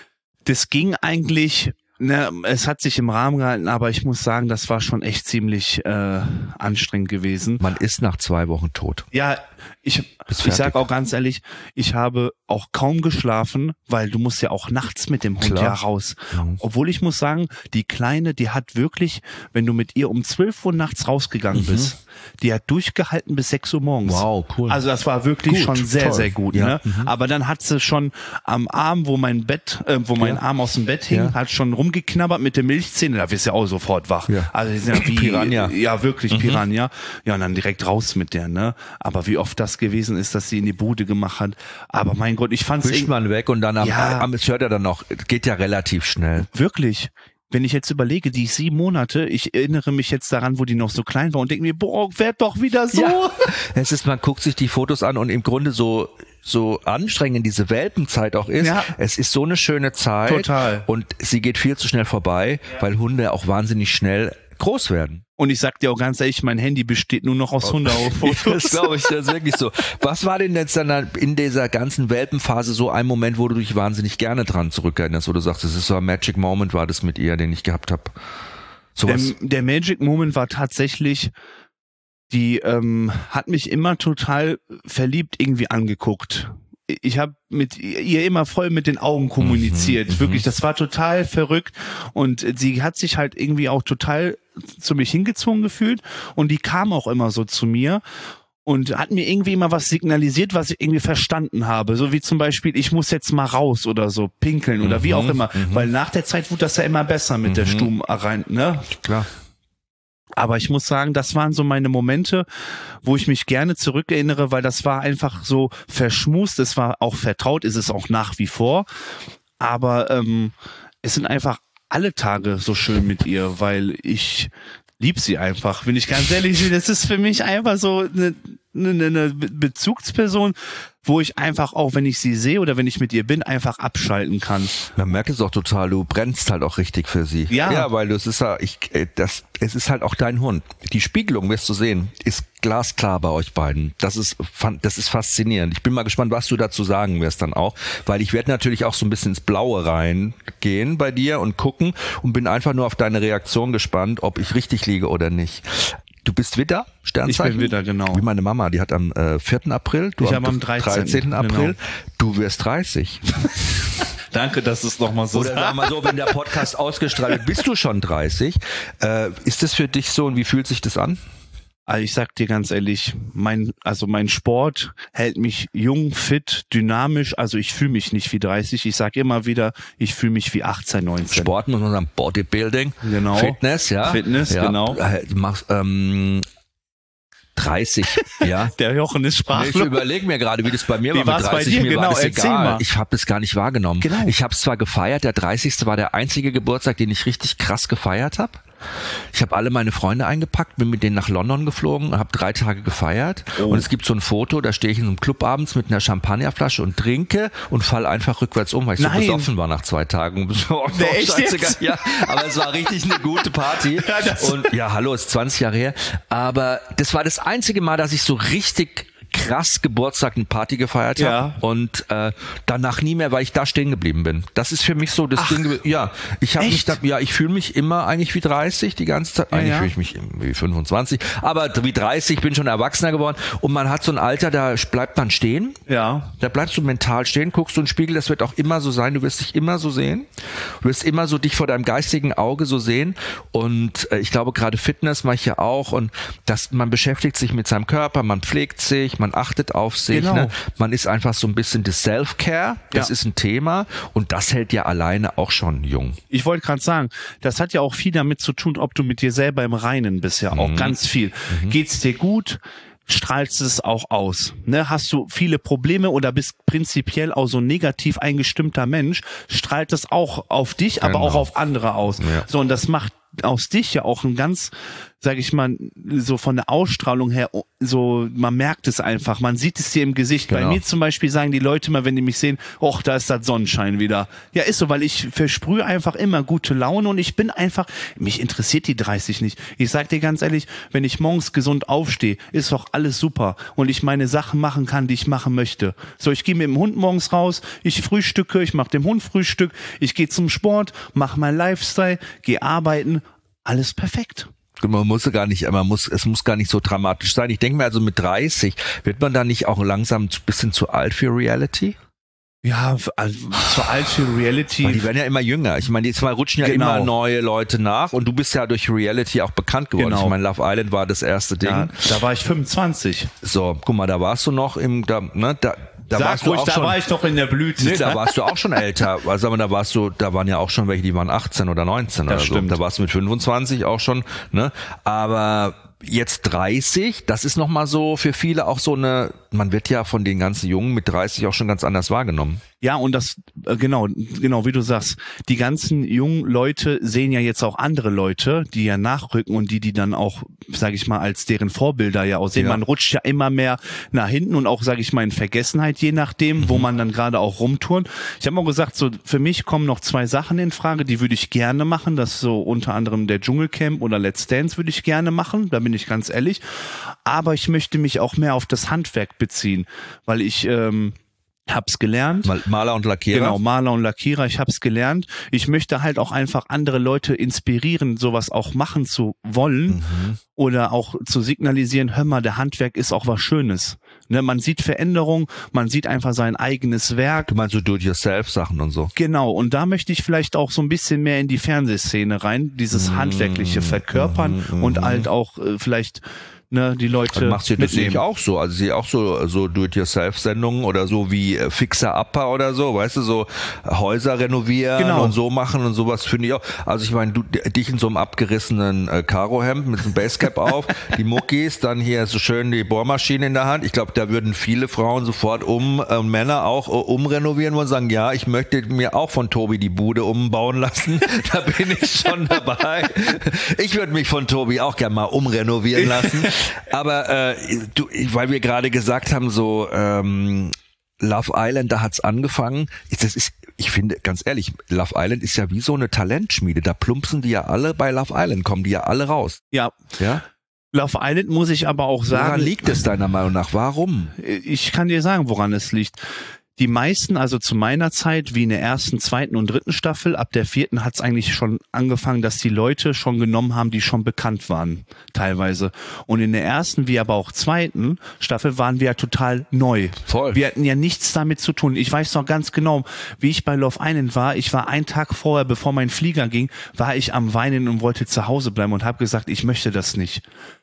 das ging eigentlich, ne, es hat sich im Rahmen gehalten, aber ich muss sagen, das war schon echt ziemlich äh, anstrengend gewesen. Man ist nach zwei Wochen tot. Ja, ich, ich sag auch ganz ehrlich, ich habe auch kaum geschlafen, weil du musst ja auch nachts mit dem Hund Klar. ja raus. Mhm. Obwohl ich muss sagen, die Kleine, die hat wirklich, wenn du mit ihr um zwölf Uhr nachts rausgegangen mhm. bist, die hat durchgehalten bis sechs Uhr morgens. Wow, cool. Also das war wirklich gut, schon sehr, toll. sehr gut. Ja. Ne? Mhm. Aber dann hat sie schon am Arm, wo mein Bett, äh, wo mein ja. Arm aus dem Bett hing, ja. hat schon rumgeknabbert mit der Milchzähne. Da wirst du ja auch sofort wach. Ja. Also die sind ja wie Piranha. Ja, wirklich mhm. Piranha. Ja, und dann direkt raus mit der. Ne? Aber wie oft das gewesen ist, dass sie in die Bude gemacht hat. Aber mein Gott, ich fand's Wischt man weg und dann am, ja. am, es hört ja dann noch, geht ja relativ schnell. Wirklich. Wenn ich jetzt überlege, die sieben Monate, ich erinnere mich jetzt daran, wo die noch so klein war und denke mir, boah, werd doch wieder so. Ja. Es ist, man guckt sich die Fotos an und im Grunde so, so anstrengend diese Welpenzeit auch ist. Ja. Es ist so eine schöne Zeit. Total. Und sie geht viel zu schnell vorbei, ja. weil Hunde auch wahnsinnig schnell groß werden. Und ich sag dir auch ganz ehrlich, mein Handy besteht nur noch aus Hundefotos. Das glaube ich, das ist wirklich so. Was war denn jetzt dann in dieser ganzen Welpenphase so ein Moment, wo du dich wahnsinnig gerne dran zurückerinnerst, wo du sagst, das ist so ein Magic Moment, war das mit ihr, den ich gehabt habe? Der, der Magic Moment war tatsächlich, die ähm, hat mich immer total verliebt irgendwie angeguckt. Ich habe mit ihr immer voll mit den Augen kommuniziert. Mhm, wirklich, das war total verrückt. Und sie hat sich halt irgendwie auch total zu mich hingezogen gefühlt. Und die kam auch immer so zu mir und hat mir irgendwie immer was signalisiert, was ich irgendwie verstanden habe. So wie zum Beispiel, ich muss jetzt mal raus oder so pinkeln oder mhm, wie auch immer. Mhm. Weil nach der Zeit wurde das ja immer besser mit mhm. der Stuben rein, ne? Klar. Aber ich muss sagen, das waren so meine Momente, wo ich mich gerne zurückerinnere, weil das war einfach so verschmust, es war auch vertraut, ist es auch nach wie vor. Aber ähm, es sind einfach alle Tage so schön mit ihr, weil ich lieb sie einfach, bin ich ganz ehrlich. Das ist für mich einfach so eine, eine, eine Bezugsperson, wo ich einfach auch, wenn ich sie sehe oder wenn ich mit ihr bin, einfach abschalten kann. Man merkt es auch total, du brennst halt auch richtig für sie. Ja. Ja, weil das ist ja, ich, das, es ist halt auch dein Hund. Die Spiegelung, wirst du sehen, ist glasklar bei euch beiden. Das ist, das ist faszinierend. Ich bin mal gespannt, was du dazu sagen wirst dann auch, weil ich werde natürlich auch so ein bisschen ins Blaue reingehen bei dir und gucken und bin einfach nur auf deine Reaktion gespannt, ob ich richtig liege oder nicht. Du bist Widder, Sternzeichen? Ich bin Widder, genau. Wie meine Mama, die hat am äh, vierten April, du ich am, am dreizehnten April. Genau. Du wirst dreißig. Danke, dass du es nochmal so sagst. Oder sag mal so, wenn der Podcast ausgestrahlt wird, bist du schon dreißig. Äh, ist das für dich so und wie fühlt sich das an? Also ich sag dir ganz ehrlich, mein, also mein Sport hält mich jung, fit, dynamisch. Also ich fühle mich nicht wie dreißig. Ich sag immer wieder, ich fühle mich wie achtzehn, neunzehn. Sport muss man sagen, Bodybuilding, genau. Fitness, ja. Fitness, ja. genau. Du machst, ähm, dreißig, ja. Der Jochen ist sprachlos. Ich überlege mir gerade, wie das bei mir wie war mit dreißig. Bei dir? Mir genau, war das erzähl egal. Mal. Ich habe das gar nicht wahrgenommen. Genau. Ich habe es zwar gefeiert, der dreißigste war der einzige Geburtstag, den ich richtig krass gefeiert habe. Ich habe alle meine Freunde eingepackt, bin mit denen nach London geflogen, habe drei Tage gefeiert. Oh. Und es gibt so ein Foto, da stehe ich in einem Club abends mit einer Champagnerflasche und trinke und fall einfach rückwärts um, weil ich Nein. so besoffen war nach zwei Tagen. Oh, Der echt jetzt? Ja, aber es war richtig eine gute Party. Ja, und ja, hallo, ist zwanzig Jahre her. Aber das war das einzige Mal, dass ich so richtig krass Geburtstag eine Party gefeiert habe ja. und äh, danach nie mehr, weil ich da stehen geblieben bin. Das ist für mich so das Ach, Ding. Ja, ich habe mich da, ja, ich fühle mich immer eigentlich wie dreißig die ganze Zeit. Eigentlich ja, ja. fühle ich mich wie fünfundzwanzig, aber wie dreißig, bin schon erwachsener geworden und man hat so ein Alter, da bleibt man stehen. Ja. Da bleibst du mental stehen, guckst du in den Spiegel, das wird auch immer so sein, du wirst dich immer so sehen. Du wirst immer so dich vor deinem geistigen Auge so sehen und äh, ich glaube gerade Fitness mache ich ja auch und das, man beschäftigt sich mit seinem Körper, man pflegt sich, man achtet auf sich, genau. ne? Man ist einfach so ein bisschen das Self-Care, das ja. ist ein Thema und das hält ja alleine auch schon jung. Ich wollte gerade sagen, das hat ja auch viel damit zu tun, ob du mit dir selber im Reinen bist, ja auch mhm. ganz viel. Mhm. Geht's dir gut? Strahlst es auch aus. Ne? Hast du viele Probleme oder bist prinzipiell auch so ein negativ eingestimmter Mensch, strahlt es auch auf dich, genau. aber auch auf andere aus. Ja. So, und das macht aus dich ja auch ein ganz, sag ich mal, so von der Ausstrahlung her, so, man merkt es einfach, man sieht es dir im Gesicht. Genau. Bei mir zum Beispiel sagen die Leute mal, wenn die mich sehen, och, da ist das Sonnenschein wieder. Ja, ist so, weil ich versprühe einfach immer gute Laune und ich bin einfach, mich interessiert die dreißig nicht. Ich sag dir ganz ehrlich, wenn ich morgens gesund aufstehe, ist doch alles super und ich meine Sachen machen kann, die ich machen möchte. So, ich gehe mit dem Hund morgens raus, ich frühstücke, ich mache dem Hund Frühstück, ich gehe zum Sport, mache mein Lifestyle, gehe arbeiten, alles perfekt. Man muss gar nicht, man muss, es muss gar nicht so dramatisch sein. Ich denke mir also mit dreißig, wird man da nicht auch langsam ein bisschen zu alt für Reality? Ja, also zu alt für Reality. Weil die werden ja immer jünger. Ich meine, jetzt mal rutschen ja genau. immer neue Leute nach und du bist ja durch Reality auch bekannt geworden. Genau. Ich meine, Love Island war das erste Ding. Ja, da war ich fünfundzwanzig. So, guck mal, da warst du noch im, da, ne, da, Da Sag warst ruhig, du auch da schon, war ich doch in der Blüte. Nee, da warst du auch schon älter. Also aber da warst du, da waren ja auch schon welche, die waren achtzehn oder neunzehn das oder stimmt. so. Da warst du mit fünfundzwanzig auch schon, ne? Aber jetzt dreißig, das ist nochmal so für viele auch so eine, man wird ja von den ganzen Jungen mit dreißig auch schon ganz anders wahrgenommen. Ja, und das, genau, genau, wie du sagst, die ganzen jungen Leute sehen ja jetzt auch andere Leute, die ja nachrücken und die, die dann auch, sage ich mal, als deren Vorbilder ja aussehen. Ja. Man rutscht ja immer mehr nach hinten und auch, sage ich mal, in Vergessenheit, je nachdem, mhm. wo man dann gerade auch rumturnt. Ich habe auch gesagt, so für mich kommen noch zwei Sachen in Frage, die würde ich gerne machen. Das ist so unter anderem der Dschungelcamp oder Let's Dance würde ich gerne machen, da bin ich ganz ehrlich. Aber ich möchte mich auch mehr auf das Handwerk beziehen, weil ich ähm, hab's gelernt. Maler und Lackierer. Genau, Maler und Lackierer, ich hab's gelernt. Ich möchte halt auch einfach andere Leute inspirieren, sowas auch machen zu wollen mhm. oder auch zu signalisieren, hör mal, der Handwerk ist auch was Schönes. Ne, man sieht Veränderung, man sieht einfach sein eigenes Werk. Du meinst so Do-it-yourself-Sachen und so? Genau, und da möchte ich vielleicht auch so ein bisschen mehr in die Fernsehszene rein, dieses mhm. handwerkliche Verkörpern mhm. und halt auch äh, vielleicht ne, die Leute also machst du das mitnehmen. Ich auch so, also ich sehe auch so so Do-it-yourself-Sendungen oder so wie äh, Fixer Upper oder so, weißt du, so Häuser renovieren genau. und so machen und sowas finde ich auch. Also ich meine, du dich in so einem abgerissenen äh, Karohemd mit einem Basecap auf, die Muckis, dann hier so schön die Bohrmaschine in der Hand. Ich glaube, da würden viele Frauen sofort um äh, Männer auch äh, umrenovieren und sagen, ja, ich möchte mir auch von Tobi die Bude umbauen lassen. Da bin ich schon dabei. Ich würde mich von Tobi auch gerne mal umrenovieren lassen. Aber äh, du, weil wir gerade gesagt haben, so ähm, Love Island, da hat's angefangen. Das ist, ich finde, ganz ehrlich, Love Island ist ja wie so eine Talentschmiede. Da plumpsen die ja alle bei Love Island, kommen die ja alle raus. Ja. Ja. Love Island muss ich aber auch sagen. Woran liegt es deiner Meinung nach? Warum? Ich kann dir sagen, woran es liegt. Die meisten, also zu meiner Zeit, wie in der ersten, zweiten und dritten Staffel, ab der vierten hat es eigentlich schon angefangen, dass die Leute schon genommen haben, die schon bekannt waren, teilweise. Und in der ersten, wie aber auch zweiten Staffel waren wir ja total neu. Voll. Wir hatten ja nichts damit zu tun. Ich weiß noch ganz genau, wie ich bei Love Island war. Ich war einen Tag vorher, bevor mein Flieger ging, war ich am Weinen und wollte zu Hause bleiben und habe gesagt, ich möchte das nicht.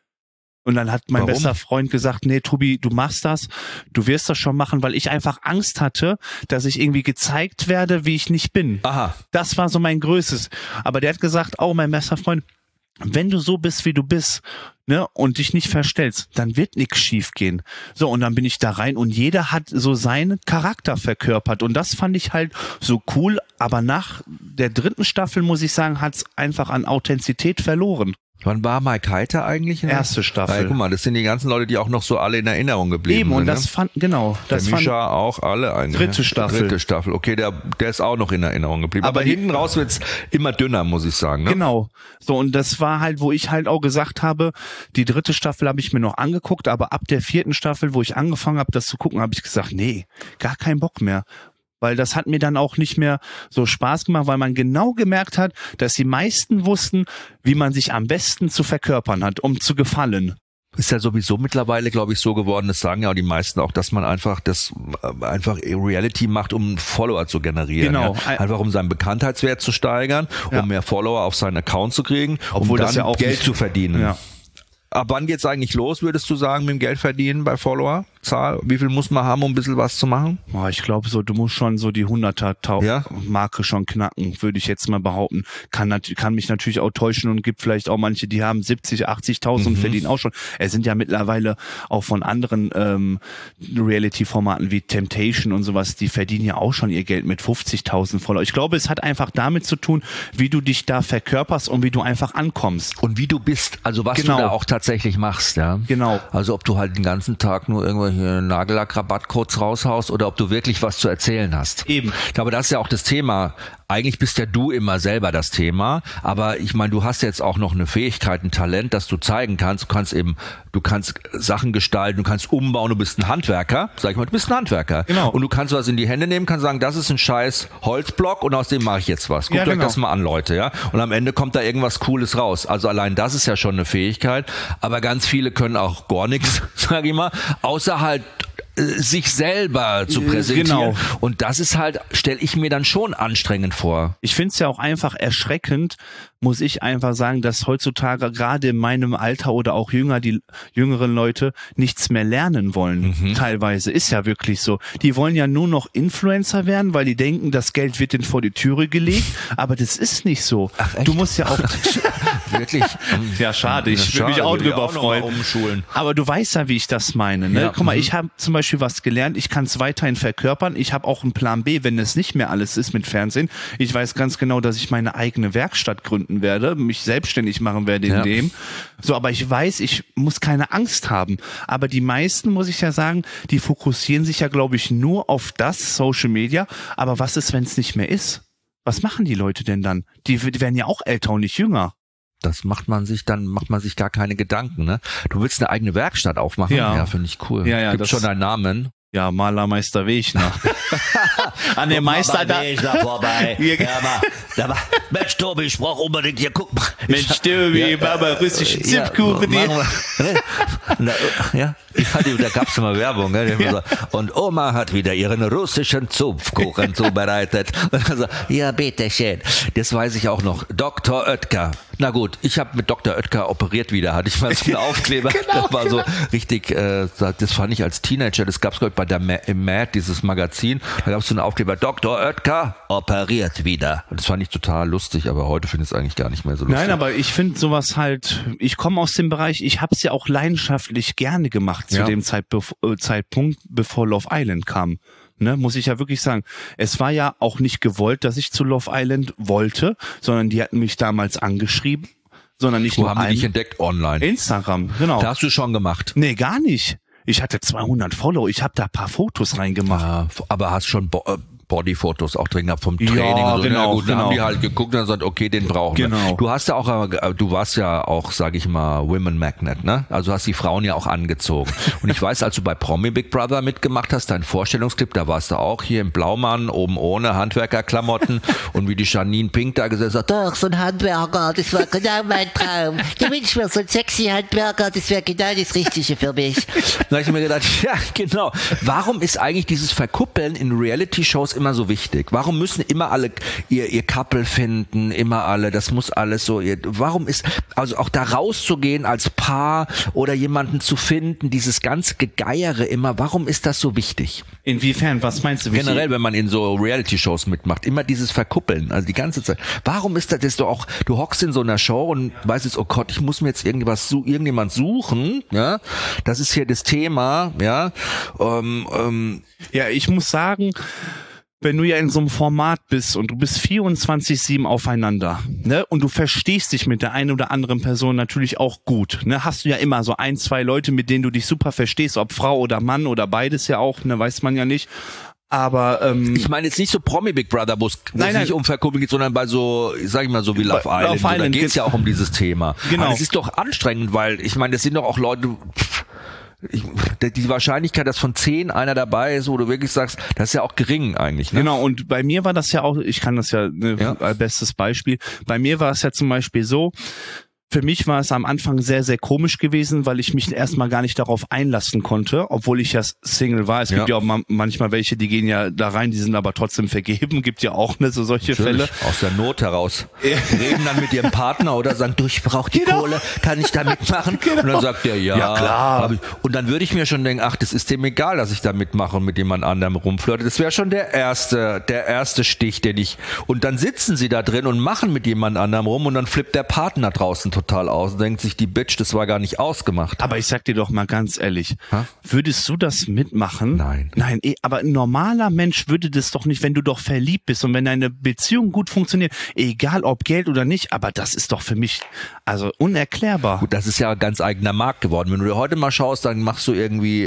Und dann hat mein Warum? bester Freund gesagt, nee, Tobi, du machst das, du wirst das schon machen, weil ich einfach Angst hatte, dass ich irgendwie gezeigt werde, wie ich nicht bin. Aha. Das war so mein Größtes. Aber der hat gesagt, oh, mein bester Freund, wenn du so bist, wie du bist, ne, und dich nicht verstellst, dann wird nichts schief gehen. So, und dann bin ich da rein und jeder hat so seinen Charakter verkörpert und das fand ich halt so cool, aber nach der dritten Staffel, muss ich sagen, hat's einfach an Authentizität verloren. Wann war Mike Heiter eigentlich? In der Erste Staffel. Ja, guck mal, das sind die ganzen Leute, die auch noch so alle in Erinnerung geblieben Eben, sind. und das ne? fand, genau. Das der fand, Mischa auch alle eigentlich. Dritte ne? Staffel. Dritte Staffel. Okay, der, der ist auch noch in Erinnerung geblieben. Aber, Aber die- hinten raus wird's immer dünner, muss ich sagen. Ne? Genau. So, und das war halt, wo ich halt auch gesagt habe, die dritte Staffel habe ich mir noch angeguckt, aber ab der vierten Staffel, wo ich angefangen habe, das zu gucken, habe ich gesagt, nee, gar keinen Bock mehr. Weil das hat mir dann auch nicht mehr so Spaß gemacht, weil man genau gemerkt hat, dass die meisten wussten, wie man sich am besten zu verkörpern hat, um zu gefallen. Ist ja sowieso mittlerweile, glaube ich, so geworden, das sagen ja auch die meisten auch, dass man einfach das äh, einfach Reality macht, um Follower zu generieren. Genau. Ja? Einfach um seinen Bekanntheitswert zu steigern, Ja. um mehr Follower auf seinen Account zu kriegen, Obwohl um dann das ja auch Geld nicht- zu verdienen. Ja. Ab wann geht's eigentlich los, würdest du sagen, mit dem Geld verdienen bei Follower-Zahl? Wie viel muss man haben, um ein bisschen was zu machen? Boah, ich glaube so, du musst schon so die hunderter Ja? Marke schon knacken, würde ich jetzt mal behaupten. Kann nat- kann mich natürlich auch täuschen und gibt vielleicht auch manche, die haben siebzig, achtzigtausend und Mhm. verdienen auch schon. Es sind ja mittlerweile auch von anderen ähm, Reality-Formaten wie Temptation und sowas, die verdienen ja auch schon ihr Geld mit fünfzigtausend Follower. Ich glaube, es hat einfach damit zu tun, wie du dich da verkörperst und wie du einfach ankommst. Und wie du bist, also was Genau. du da auch tatsächlich machst, ja. Genau. Also ob du halt den ganzen Tag nur irgendwelche Nagellack-Rabattcodes raushaust oder ob du wirklich was zu erzählen hast. Eben. Ich glaube, das ist ja auch das Thema. Eigentlich bist ja du immer selber das Thema, aber ich meine, du hast jetzt auch noch eine Fähigkeit, ein Talent, das du zeigen kannst. Du kannst eben, du kannst Sachen gestalten, du kannst umbauen, du bist ein Handwerker, sag ich mal, du bist ein Handwerker. Genau. Und du kannst was in die Hände nehmen, kannst sagen, das ist ein scheiß Holzblock und aus dem mache ich jetzt was. Guckt Ja, euch genau. das mal an, Leute, ja. Und am Ende kommt da irgendwas Cooles raus. Also allein das ist ja schon eine Fähigkeit, aber ganz viele können auch gar nichts, sag ich mal, außer halt äh, sich selber zu Äh, präsentieren. genau. Und das ist halt, stelle ich mir dann schon anstrengend vor. Ich finde es ja auch einfach erschreckend, muss ich einfach sagen, dass heutzutage gerade in meinem Alter oder auch jünger, die jüngeren Leute nichts mehr lernen wollen. Mhm. Teilweise ist ja wirklich so. Die wollen ja nur noch Influencer werden, weil die denken, das Geld wird ihnen vor die Türe gelegt. Aber das ist nicht so. Ach, echt? Du musst ja auch... Wirklich? Ja, schade. Ich würde mich auch würde ich drüber noch mal freuen. Umschulen. Aber du weißt ja, wie ich das meine. Ne? Ja, Guck mal, mhm. ich habe zum Beispiel was gelernt. Ich kann es weiterhin verkörpern. Ich habe auch einen Plan B, wenn es nicht mehr alles ist mit Fernsehen. Ich weiß ganz genau, dass ich meine eigene Werkstatt gründen werde, mich selbstständig machen werde in Ja. dem. So, aber ich weiß, ich muss keine Angst haben. Aber die meisten, muss ich ja sagen, die fokussieren sich ja, glaube ich, nur auf das Social Media. Aber was ist, wenn es nicht mehr ist? Was machen die Leute denn dann? Die, die werden ja auch älter und nicht jünger. Das macht man sich, dann macht man sich gar keine Gedanken, ne? Du willst eine eigene Werkstatt aufmachen? Ja. Ja, finde ich cool. Ja, ja, Gibt das- schon einen Namen. Ja, Malermeister Wegner. An der Meister da. da vorbei. Hier- Ja, mal, da war, Mensch, Tobi, ich brauch unbedingt hier, guck mal. Mensch, Tobi, Mama, russische Zipkuchen Ja, hier. machen wir- Ne? ja, ich hatte, da gab's immer Werbung, ne? Die haben so, und Oma hat wieder ihren russischen Zupfkuchen zubereitet. Und dann so, ja, bitteschön. Das weiß ich auch noch. Doktor Oetker. Na gut, ich habe mit Doktor Oetker operiert wieder, hatte ich mal so einen Aufkleber. Genau, das war so richtig, äh, das fand ich als Teenager, das gab's glaube ich bei der Ma- im Mad, dieses Magazin, da gab's so einen Aufkleber, Doktor Oetker operiert wieder. Und das fand ich total lustig, aber heute finde ich es eigentlich gar nicht mehr so lustig. Nein, aber ich finde sowas halt, ich komme aus dem Bereich, ich habe es ja auch leidenschaftlich gerne gemacht zu Ja. dem Zeitbef äh, Zeitpunkt, bevor Love Island kam. Ne, muss ich ja wirklich sagen. Es war ja auch nicht gewollt, dass ich zu Love Island wollte, sondern die hatten mich damals angeschrieben. sondern nicht Wo nur haben die einen. dich entdeckt? Online. Instagram, genau. Da hast du schon gemacht. Nee, gar nicht. Ich hatte zweihundert Follower, ich habe da ein paar Fotos reingemacht. Ja, aber hast schon Bo- äh, Bodyfotos auch drin gehabt vom Training. Ja, und so. genau, Ja, gut, dann genau. haben die halt geguckt und dann gesagt, okay, den brauchen wir. Genau. Du hast ja auch, äh, du warst ja auch, sag ich mal, Women Magnet, ne? Also hast die Frauen ja auch angezogen. Und ich weiß, als du bei Promi Big Brother mitgemacht hast, dein Vorstellungsclip, da warst du auch hier im Blaumann, oben ohne Handwerkerklamotten und wie die Janine Pink da gesessen hat, Doch, so ein Handwerker, das war genau mein Traum. Ich wünsche mir so ein sexy Handwerker, das wäre genau das Richtige für mich. da habe ich mir gedacht, ja, genau. Warum ist eigentlich dieses Verkuppeln in Reality-Shows immer so wichtig? Warum müssen immer alle ihr, ihr Couple finden, immer alle, das muss alles so, ihr, warum ist, also auch da rauszugehen als Paar oder jemanden zu finden, dieses ganze Gegeiere immer, warum ist das so wichtig? Inwiefern, was meinst du? Wie Generell, wenn man in so Reality-Shows mitmacht, immer dieses Verkuppeln, also die ganze Zeit. Warum ist das, das ist doch auch, du hockst in so einer Show und weißt jetzt, oh Gott, ich muss mir jetzt irgendwas, su- irgendjemand suchen, ja, das ist hier das Thema, ja, ähm, ähm, Ja, ich muss sagen, wenn du ja in so einem Format bist und du bist vierundzwanzig sieben aufeinander, ne, und du verstehst dich mit der einen oder anderen Person natürlich auch gut, ne, hast du ja immer so ein, zwei Leute, mit denen du dich super verstehst, ob Frau oder Mann oder beides ja auch, ne, weiß man ja nicht. Aber ähm, ich meine jetzt nicht so Promi Big Brother, wo es wo Nein, es nein. nicht um Verkuppeln geht, sondern bei so, sag ich mal, so wie Love Bei Island. Love So, da Island geht's geht- ja auch um dieses Thema. Genau. Aber es ist doch anstrengend, weil ich meine, das sind doch auch Leute. Pff, ich, die Wahrscheinlichkeit, dass von zehn einer dabei ist, wo du wirklich sagst, das ist ja auch gering eigentlich. Ne? Genau, und bei mir war das ja auch, ich kann das ja, ne, Ja. als bestes Beispiel, bei mir war es ja zum Beispiel so, für mich war es am Anfang sehr, sehr komisch gewesen, weil ich mich erstmal gar nicht darauf einlassen konnte, obwohl ich ja Single war. Es Ja. gibt ja auch ma- manchmal welche, die gehen ja da rein, die sind aber trotzdem vergeben. Gibt ja auch ne, so solche Natürlich, Fälle. aus der Not heraus. Reden dann mit ihrem Partner oder sagen, du, ich brauche die Genau. Kohle, kann ich da mitmachen? Und dann sagt er, ja, Ja, klar. hab ich. Und dann würde ich mir schon denken, ach, das ist dem egal, dass ich da mitmache und mit jemand anderem rumflirte. Das wäre schon der erste, der erste Stich, den ich, und dann sitzen sie da drin und machen mit jemand anderem rum und dann flippt der Partner draußen total aus und denkt sich, die Bitch, das war gar nicht ausgemacht. Aber ich sag dir doch mal ganz ehrlich, Ha? würdest du das mitmachen? Nein. Nein, eh, aber ein normaler Mensch würde das doch nicht, wenn du doch verliebt bist und wenn deine Beziehung gut funktioniert, egal ob Geld oder nicht, aber das ist doch für mich also unerklärbar. Gut, das ist ja ein ganz eigener Markt geworden. Wenn du dir heute mal schaust, dann machst du irgendwie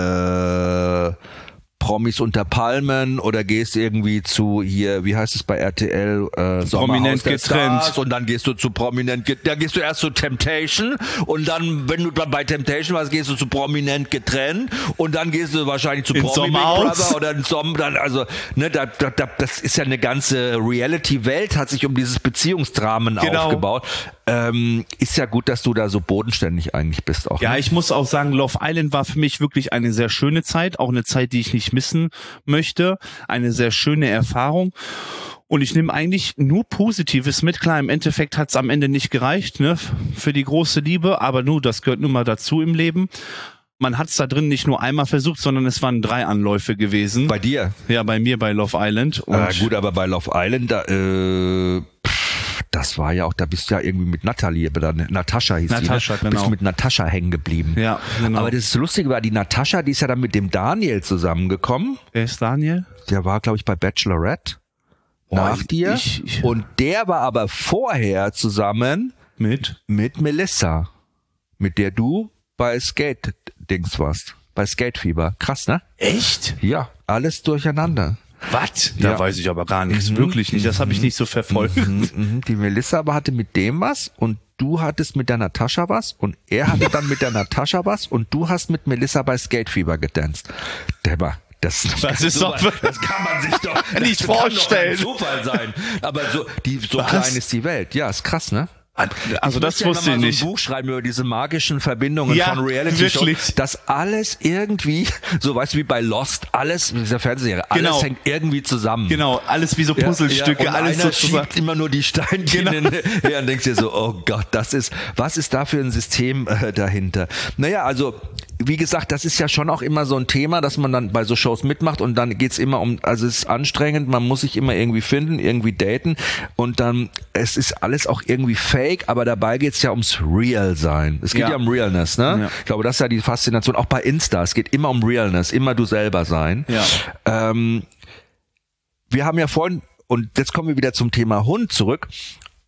äh, Promis unter Palmen oder gehst irgendwie zu hier, wie heißt es bei R T L, äh, Sommerhaus Prominent der getrennt. Stars, und dann gehst du zu Prominent, get- da gehst du erst zu Temptation und dann, wenn du dann bei Temptation warst, gehst du zu Prominent getrennt und dann gehst du wahrscheinlich zu Ins Promi Big Sommerhaus. Brother oder in Som, dann also ne, da, da, da, das ist ja eine ganze Reality-Welt, hat sich um dieses Beziehungsdramen Genau. aufgebaut. Ähm, ist ja gut, dass du da so bodenständig eigentlich bist auch. Ja, ne? ich muss auch sagen, Love Island war für mich wirklich eine sehr schöne Zeit, auch eine Zeit, die ich nicht missen möchte, eine sehr schöne Erfahrung. Und ich nehme eigentlich nur Positives mit. Klar, im Endeffekt hat es am Ende nicht gereicht, ne, für die große Liebe, aber nur, das gehört nun mal dazu im Leben. Man hat es da drin nicht nur einmal versucht, sondern es waren drei Anläufe gewesen. Bei dir? ja, bei mir bei Love Island. Und Äh, gut, aber bei Love Island, da, äh, pff, das war ja auch, da bist du ja irgendwie mit Natalie, oder Natascha hieß Natascha, die, ne? genau. Bist mit Natascha hängen geblieben. Ja, genau. Aber das Lustige war, die Natascha, die ist ja dann mit dem Daniel zusammengekommen. Wer ist Daniel? Der war, glaube ich, bei Bachelorette. Nach ich- dir. ich- ich- Und der war aber vorher zusammen Mit? mit Melissa, mit der du bei Skate-Dings warst. Bei Skatefieber. Krass, ne? Echt? Ja, alles durcheinander. Was? Da Ja. weiß ich aber gar nichts. Wirklich nicht. Das habe ich nicht so verfolgt. Mhm, mhm. Die Melissa aber hatte mit dem was und du hattest mit der Natascha was und er hatte dann mit der Natascha was und du hast mit Melissa bei Skatefieber getanzt. Der war das, Das ist doch- das kann man sich doch Nicht das vorstellen. Kann doch kein Zufall sein. Aber so, die, so Was? klein ist die Welt. Ja, ist krass, ne? Also das müsste ja wusste noch ich mal nicht. so ein Buch schreiben über diese magischen Verbindungen Ja, von Reality-Shows, wirklich. dass alles irgendwie, so weißt du, wie bei Lost, alles, dieser Fernsehserie, alles Genau. hängt irgendwie zusammen. Genau, alles wie so Puzzlestücke, ja, und alles einer sozusagen. schiebt immer nur die Steinchen Genau. her und denkst dir so, oh Gott, das ist, was ist da für ein System äh, dahinter? Naja, also, wie gesagt, das ist ja schon auch immer so ein Thema, dass man dann bei so Shows mitmacht und dann geht's immer um, also es ist anstrengend, man muss sich immer irgendwie finden, irgendwie daten und dann, es ist alles auch irgendwie fake, aber dabei geht's ja ums Real-Sein. Es geht ja, Ja. um Realness, ne? Ja. Ich glaube, das ist ja die Faszination, auch bei Insta, es geht immer um Realness, immer du selber sein. Ja. Ähm, wir haben ja vorhin, und jetzt kommen wir wieder zum Thema Hund zurück.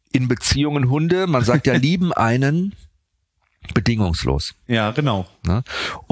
in Beziehungen Hunde, man sagt ja, lieben einen bedingungslos. Ja, genau. Ne?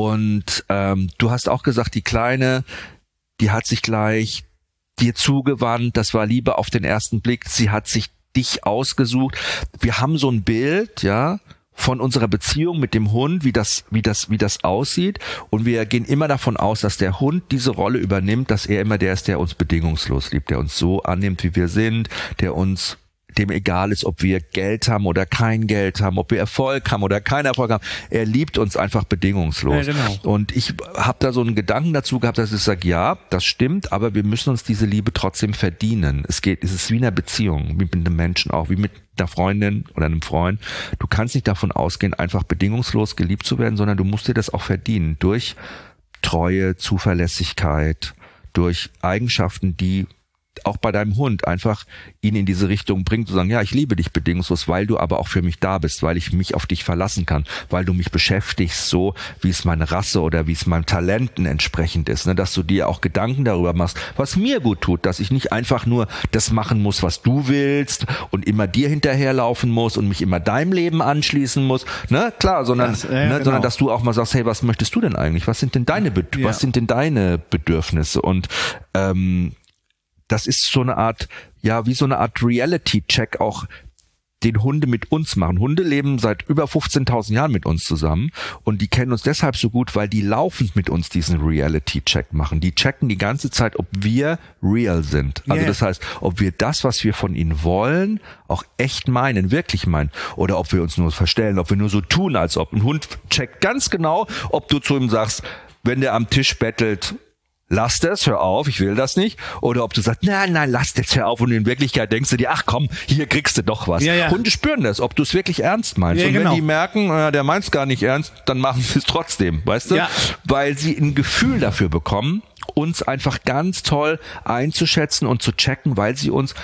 Und ähm, du hast auch gesagt, die Kleine, die hat sich gleich dir zugewandt, das war Liebe auf den ersten Blick, sie hat sich dich ausgesucht. Wir haben so ein Bild, ja, von unserer Beziehung mit dem Hund, wie das, wie das, wie das aussieht. Und wir gehen immer davon aus, dass der Hund diese Rolle übernimmt, dass er immer der ist, der uns bedingungslos liebt, der uns so annimmt, wie wir sind, der uns, dem egal ist, ob wir Geld haben oder kein Geld haben, ob wir Erfolg haben oder keinen Erfolg haben. Er liebt uns einfach bedingungslos. Ja, genau. Und ich habe da so einen Gedanken dazu gehabt, dass ich sage, ja, das stimmt, aber wir müssen uns diese Liebe trotzdem verdienen. Es geht, es ist wie in einer Beziehung, wie mit einem Menschen auch, wie mit einer Freundin oder einem Freund. Du kannst nicht davon ausgehen, einfach bedingungslos geliebt zu werden, sondern du musst dir das auch verdienen durch Treue, Zuverlässigkeit, durch Eigenschaften, die auch bei deinem Hund einfach ihn in diese Richtung bringt, zu sagen, ja, ich liebe dich bedingungslos, weil du aber auch für mich da bist, weil ich mich auf dich verlassen kann, weil du mich beschäftigst, so wie es meine Rasse oder wie es meinem Talenten entsprechend ist, ne, dass du dir auch Gedanken darüber machst, was mir gut tut, dass ich nicht einfach nur das machen muss, was du willst und immer dir hinterherlaufen muss und mich immer deinem Leben anschließen muss, ne, klar, sondern, das, äh, ne, genau. sondern dass du auch mal sagst, hey, was möchtest du denn eigentlich? Was sind denn deine, Be- ja. was sind denn deine Bedürfnisse? Und ähm, das ist so eine Art, ja, wie so eine Art Reality-Check auch, den Hunde mit uns machen. Hunde leben seit über fünfzehntausend Jahren mit uns zusammen und die kennen uns deshalb so gut, weil die laufend mit uns diesen Reality-Check machen. Die checken die ganze Zeit, ob wir real sind. Also yeah. das heißt, ob wir das, was wir von ihnen wollen, auch echt meinen, wirklich meinen. Oder ob wir uns nur verstellen, ob wir nur so tun, als ob. Ein Hund checkt ganz genau, ob du zu ihm sagst, wenn der am Tisch bettelt, lass das, hör auf, ich will das nicht. Oder ob du sagst, nein, nein, lass das, hör auf. Und in Wirklichkeit denkst du dir, ach komm, hier kriegst du doch was. Ja, ja. Hunde spüren das, ob du es wirklich ernst meinst. Ja, und genau. wenn die merken, äh, der meint es gar nicht ernst, dann machen sie es trotzdem, weißt du? Ja. Weil sie ein Gefühl dafür bekommen, uns einfach ganz toll einzuschätzen und zu checken, weil sie uns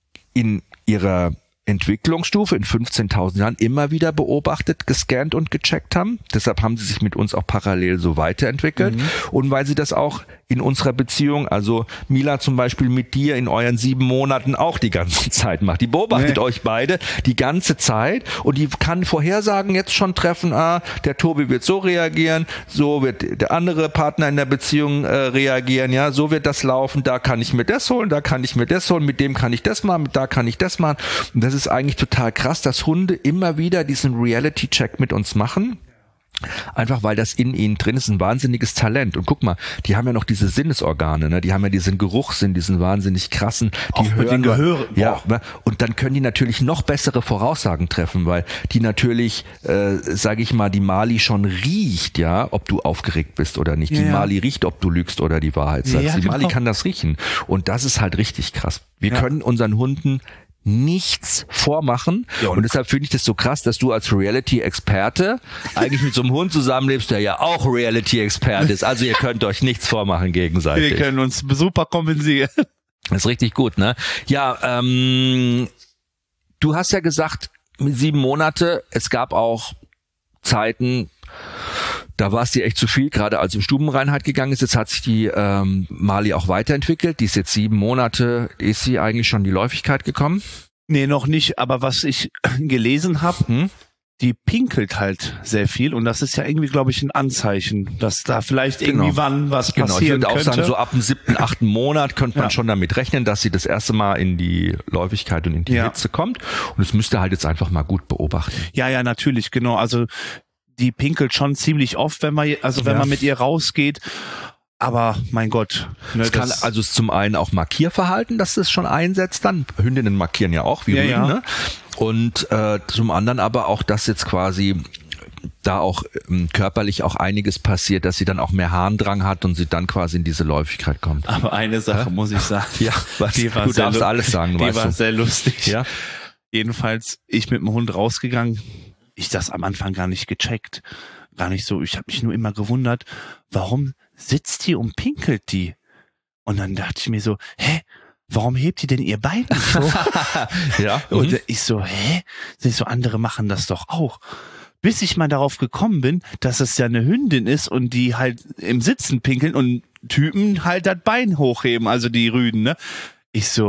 in ihrer Entwicklungsstufe in fünfzehntausend Jahren immer wieder beobachtet, gescannt und gecheckt haben. Deshalb haben sie sich mit uns auch parallel so weiterentwickelt. Mhm. Und weil sie das auch in unserer Beziehung, also Mila zum Beispiel mit dir in euren sieben Monaten auch die ganze Zeit macht. Die beobachtet nee. euch beide die ganze Zeit und die kann Vorhersagen jetzt schon treffen, ah, der Tobi wird so reagieren, so wird der andere Partner in der Beziehung äh, reagieren, ja, so wird das laufen, da kann ich mir das holen, da kann ich mir das holen, mit dem kann ich das machen, da kann ich das machen. Und das ist eigentlich total krass, dass Hunde immer wieder diesen Reality-Check mit uns machen. Einfach weil das in ihnen drin ist, ein wahnsinniges Talent. Und guck mal, die haben ja noch diese Sinnesorgane, ne? Die haben ja diesen Geruchssinn, diesen wahnsinnig krassen, die auch hören, mit den Gehören. Ja, ne? Und dann können die natürlich noch bessere Voraussagen treffen, weil die natürlich, äh, sage ich mal, die Mali schon riecht, ja, ob du aufgeregt bist oder nicht. Die ja, Mali ja. riecht, ob du lügst oder die Wahrheit sagst. Ja, die genau. Mali kann das riechen. Und das ist halt richtig krass. Wir ja. können unseren Hunden nichts vormachen ja, und, und deshalb finde ich das so krass, dass du als Reality-Experte eigentlich mit so einem Hund zusammenlebst, der ja auch Reality-Experte ist. Also ihr könnt euch nichts vormachen gegenseitig. Wir können uns super kompensieren. Das ist richtig gut, ne? Ja, ähm, du hast ja gesagt, mit sieben Monate, es gab auch Zeiten, da war es dir echt zu viel, gerade als du in Stubenreinheit gegangen ist. Jetzt hat sich die ähm, Mali auch weiterentwickelt. Die ist jetzt sieben Monate, ist sie eigentlich schon in die Läufigkeit gekommen? Nee, noch nicht. Aber was ich gelesen habe, hm? die pinkelt halt sehr viel. Und das ist ja irgendwie, glaube ich, ein Anzeichen, dass da vielleicht genau. irgendwie wann was genau. passieren könnte. Ich würde auch sagen, so ab dem siebten, achten Monat könnte man ja. schon damit rechnen, dass sie das erste Mal in die Läufigkeit und in die ja. Hitze kommt. Und das müsst ihr halt jetzt einfach mal gut beobachten. Ja, ja, natürlich, genau. Also die pinkelt schon ziemlich oft, wenn man, also wenn ja. man mit ihr rausgeht. Aber mein Gott. Ne, es kann also zum einen auch Markierverhalten, dass das schon einsetzt dann. Hündinnen markieren ja auch, wie ja, Rüden, ja. ne? Und äh, zum anderen aber auch, dass jetzt quasi da auch ähm, körperlich auch einiges passiert, dass sie dann auch mehr Harndrang hat und sie dann quasi in diese Läufigkeit kommt. Aber eine Sache ja? muss ich sagen. Ja, was? Die war du darfst alles sagen, die weißt war du. sehr lustig. Ja. Jedenfalls, ich mit dem Hund rausgegangen, ich das am Anfang gar nicht gecheckt. Gar nicht so, ich habe mich nur immer gewundert, warum sitzt die und pinkelt die? Und dann dachte ich mir so, hä, warum hebt die denn ihr Bein nicht so? ja. Und mhm. ich so, hä? Ich so, andere machen das doch auch. Bis ich mal darauf gekommen bin, dass es ja eine Hündin ist und die halt im Sitzen pinkeln und Typen halt das Bein hochheben, also die Rüden, ne? Ich so,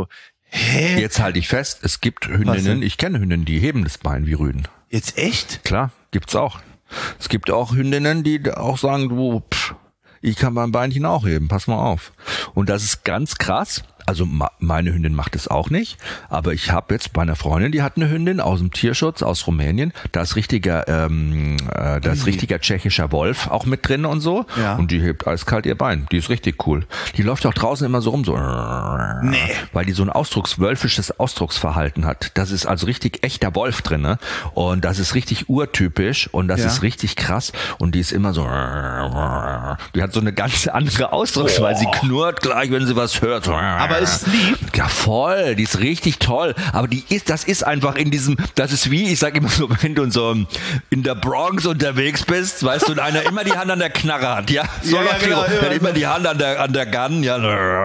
Hä? Jetzt halte ich fest, es gibt Hündinnen, ich kenne Hündinnen, die heben das Bein wie Rüden. Jetzt echt? Klar, gibt's auch. Es gibt auch Hündinnen, die auch sagen, du, pff, ich kann mein Beinchen auch heben, pass mal auf. Und das ist ganz krass. Also meine Hündin macht es auch nicht, aber ich habe jetzt bei einer Freundin, die hat eine Hündin aus dem Tierschutz aus Rumänien, da ist richtiger, ähm, äh, da ist richtiger tschechischer Wolf auch mit drin und so, ja. Und die hebt eiskalt ihr Bein, die ist richtig cool. Die läuft auch draußen immer so rum, so, nee. weil die so ein Ausdrucks, wölfisches Ausdrucksverhalten hat. Das ist also richtig echter Wolf drin, ne? Und das ist richtig urtypisch und das ja. ist richtig krass und die ist immer so, die hat so eine ganz andere Ausdrucksweise, sie knurrt gleich, wenn sie was hört. Aber ist lieb. Ja, voll, die ist richtig toll. Aber die ist, das ist einfach in diesem, das ist wie, ich sag immer so, wenn du so in der Bronx unterwegs bist, weißt du, und einer immer die Hand an der Knarre hat, ja? So ja, ja, genau, der hat ja. immer die Hand an der, an der Gun, ja.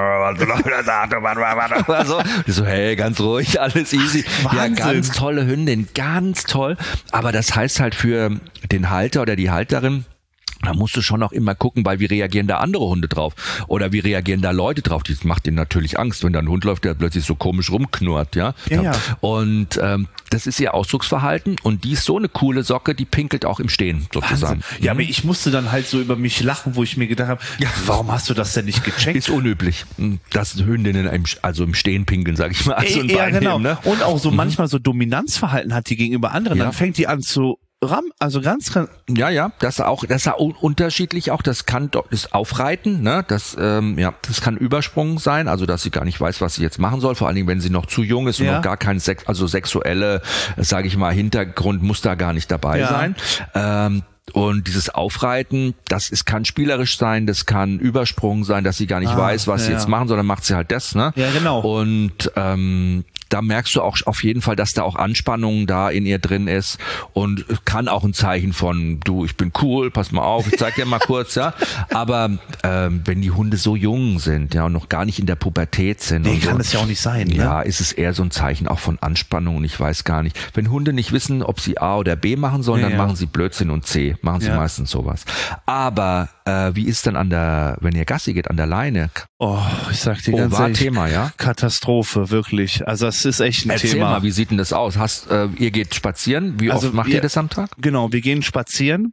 So, die so, hey, ganz ruhig, alles easy. Wahnsinn. Ja, ganz tolle Hündin, ganz toll. Aber das heißt halt für den Halter oder die Halterin, da musst du schon auch immer gucken, weil wie reagieren da andere Hunde drauf? Oder wie reagieren da Leute drauf? Das macht denen natürlich Angst, wenn da ein Hund läuft, der plötzlich so komisch rumknurrt, ja? Ja, ja. Und ähm, das ist ihr Ausdrucksverhalten und die ist so eine coole Socke, die pinkelt auch im Stehen sozusagen. Wahnsinn. Ja, aber ich musste dann halt so über mich lachen, wo ich mir gedacht habe, ja, warum hast du das denn nicht gecheckt? Ist unüblich, dass Hündinnen im, also im Stehen pinkeln, sag ich mal. Also ein ja, Bein genau. heben, ne? Und auch so Mhm. manchmal so Dominanzverhalten hat die gegenüber anderen. Ja. Dann fängt die an zu ram, also ganz, ganz Ja, ja, das auch, das ist auch unterschiedlich auch. Das kann das Aufreiten, ne? Das, ähm, ja, das kann Übersprung sein, also dass sie gar nicht weiß, was sie jetzt machen soll. Vor allen Dingen, wenn sie noch zu jung ist und ja. noch gar kein Sex, also sexuelle, sage ich mal, Hintergrund muss da gar nicht dabei ja. sein. Ähm, Und dieses Aufreiten, das ist, kann spielerisch sein, das kann Übersprung sein, dass sie gar nicht ah, weiß, was ja, sie jetzt ja. machen, sondern macht sie halt das, ne? Ja, genau. Und ähm, da merkst du auch auf jeden Fall, dass da auch Anspannung da in ihr drin ist und kann auch ein Zeichen von, du, ich bin cool, pass mal auf, ich zeig dir mal kurz, ja. Aber ähm, wenn die Hunde so jung sind, ja, und noch gar nicht in der Pubertät sind, Nee, und kann so, das ja auch nicht sein, ne? ja, ist es eher so ein Zeichen auch von Anspannung und ich weiß gar nicht. Wenn Hunde nicht wissen, ob sie A oder B machen sollen, Ja, dann ja. machen sie Blödsinn und C. Machen sie Ja. meistens sowas. Aber äh, wie ist denn an der, wenn ihr Gassi geht, an der Leine? Oh, ich sag dir Oh, ganz war ehrlich, Thema, ja? Katastrophe, wirklich. Also es ist echt ein Erzähl Thema. mal, wie sieht denn das aus? Hast, äh, ihr geht spazieren? Wie Also oft macht wir- ihr das am Tag? Genau, wir gehen spazieren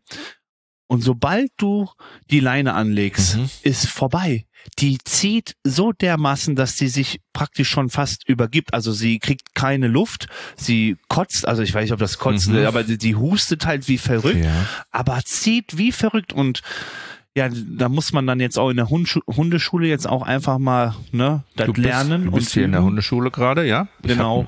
und sobald du die Leine anlegst, Mhm. ist vorbei. Die zieht so dermaßen, dass sie sich praktisch schon fast übergibt. Also sie kriegt keine Luft, sie kotzt, also ich weiß nicht, ob das kotzt, Mhm. aber die, die hustet halt wie verrückt, Ja. aber zieht wie verrückt und ja, da muss man dann jetzt auch in der Hundschu- Hundeschule jetzt auch einfach mal ne, das Du bist, lernen. du bist und hier in der üben. Hundeschule gerade, ja? Ich Genau.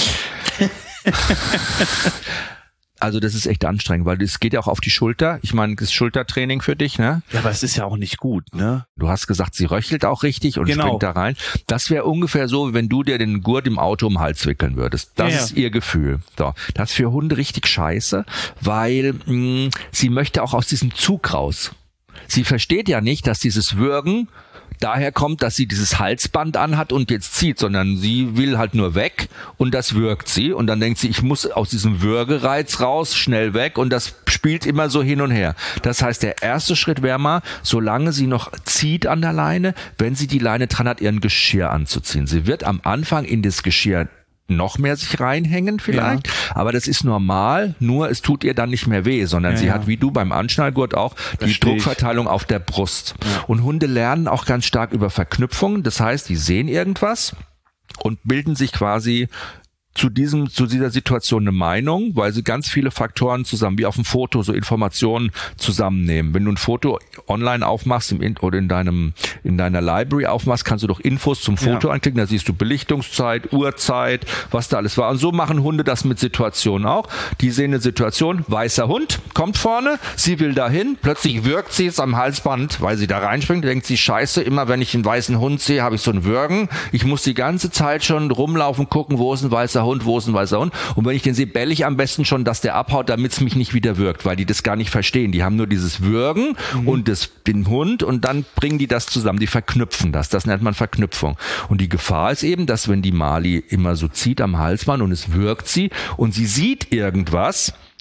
Also das ist echt anstrengend, weil es geht ja auch auf die Schulter. Ich meine, das ist Schultertraining für dich, ne? Ja, aber es ist ja auch nicht gut, ne? Du hast gesagt, sie röchelt auch richtig und Genau. springt da rein. Das wäre ungefähr so, wie wenn du dir den Gurt im Auto um den Hals wickeln würdest. Das Ja, ja. ist ihr Gefühl. So, das ist für Hunde richtig scheiße, weil mh, sie möchte auch aus diesem Zug raus. Sie versteht ja nicht, dass dieses Würgen daher kommt, dass sie dieses Halsband anhat und jetzt zieht, sondern sie will halt nur weg und das würgt sie und dann denkt sie, ich muss aus diesem Würgereiz raus, schnell weg und das spielt immer so hin und her. Das heißt, der erste Schritt wäre mal, solange sie noch zieht an der Leine, wenn sie die Leine dran hat, ihren Geschirr anzuziehen. Sie wird am Anfang in das Geschirr noch mehr sich reinhängen vielleicht, ja. Aber das ist normal, nur es tut ihr dann nicht mehr weh, sondern ja, sie ja. hat wie du beim Anschnallgurt auch die Versteh Druckverteilung auf der Brust. Ja. Und Hunde lernen auch ganz stark über Verknüpfungen, das heißt, die sehen irgendwas und bilden sich quasi zu diesem, zu dieser Situation eine Meinung, weil sie ganz viele Faktoren zusammen, wie auf dem Foto, so Informationen zusammennehmen. Wenn du ein Foto online aufmachst im, oder in deinem, in deiner Library aufmachst, kannst du doch Infos zum Foto Ja. anklicken, da siehst du Belichtungszeit, Uhrzeit, was da alles war. Und so machen Hunde das mit Situationen auch. Die sehen eine Situation, weißer Hund, kommt vorne, sie will dahin, plötzlich wirkt sie es am Halsband, weil sie da reinspringt, denkt sie, scheiße, immer wenn ich einen weißen Hund sehe, habe ich so ein Würgen. Ich muss die ganze Zeit schon rumlaufen, gucken, wo ist ein weißer Hund, wo ist ein weißer Hund. Und wenn ich den sehe, bell ich am besten schon, dass der abhaut, damit es mich nicht wieder wirkt, weil die das gar nicht verstehen. Die haben nur dieses Würgen mhm. und das, den Hund und dann bringen die das zusammen. Die verknüpfen das. Das nennt man Verknüpfung. Und die Gefahr ist eben, dass wenn die Mali immer so zieht am Halsband und es wirkt sie und sie sieht irgendwas,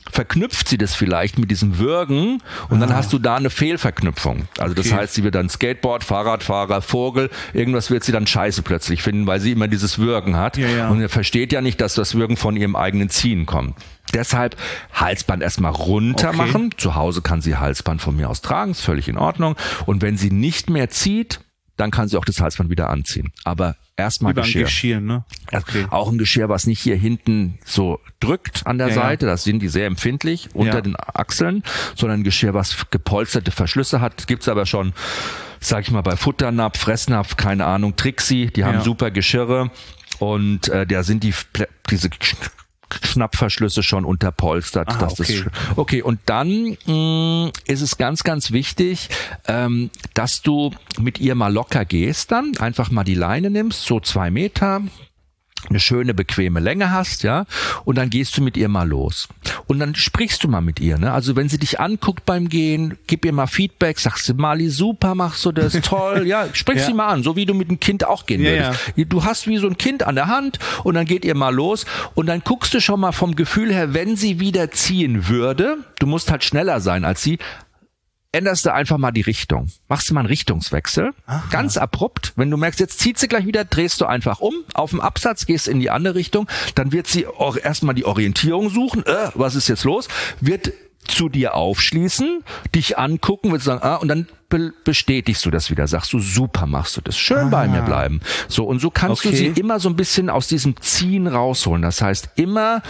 verknüpft sie das vielleicht mit diesem Würgen und ah. dann hast du da eine Fehlverknüpfung. Also das okay. heißt, sie wird dann Skateboard, Fahrradfahrer, Vogel, irgendwas wird sie dann scheiße plötzlich finden, weil sie immer dieses Würgen hat. Ja, ja. Und er versteht ja nicht, dass das Würgen von ihrem eigenen Ziehen kommt. Deshalb Halsband erstmal runter okay. machen. Zu Hause kann sie Halsband von mir aus tragen, ist völlig in Ordnung. Und wenn sie nicht mehr zieht, dann kann sie auch das Halsband wieder anziehen. Aber erstmal Geschirr. Geschirr, ne? Okay. Auch ein Geschirr, was nicht hier hinten so drückt an der ja, Seite, ja. das sind die sehr empfindlich unter ja. den Achseln, sondern ein Geschirr, was gepolsterte Verschlüsse hat. Gibt's aber schon, sag ich mal, bei Futternapf, Fressnapf, keine Ahnung, Trixie, die haben ja. super Geschirre und äh, da sind die diese Schnappverschlüsse schon unterpolstert. Ah, dass okay. Das, okay, und dann mh, ist es ganz, ganz wichtig, ähm, dass du mit ihr mal locker gehst dann, einfach mal die Leine nimmst, so zwei Meter, eine schöne, bequeme Länge hast, ja, und dann gehst du mit ihr mal los. Und dann sprichst du mal mit ihr, ne? Also wenn sie dich anguckt beim Gehen, gib ihr mal Feedback, sagst du, Mali, super, machst du das, toll, ja, sprich ja. sie mal an, so wie du mit einem Kind auch gehen ja, würdest. Ja. Du hast wie so ein Kind an der Hand und dann geht ihr mal los und dann guckst du schon mal vom Gefühl her, wenn sie wieder ziehen würde, du musst halt schneller sein als sie, änderst du einfach mal die Richtung. Machst du mal einen Richtungswechsel. Aha. Ganz abrupt. Wenn du merkst, jetzt zieht sie gleich wieder, drehst du einfach um, auf dem Absatz, gehst in die andere Richtung, dann wird sie auch erstmal die Orientierung suchen. Äh, was ist jetzt los? Wird zu dir aufschließen, dich angucken, wird sagen, ah, und dann be- bestätigst du das wieder. Sagst du, super, machst du das. Schön ah. bei mir bleiben. So, und so kannst okay. du sie immer so ein bisschen aus diesem Ziehen rausholen. Das heißt, immer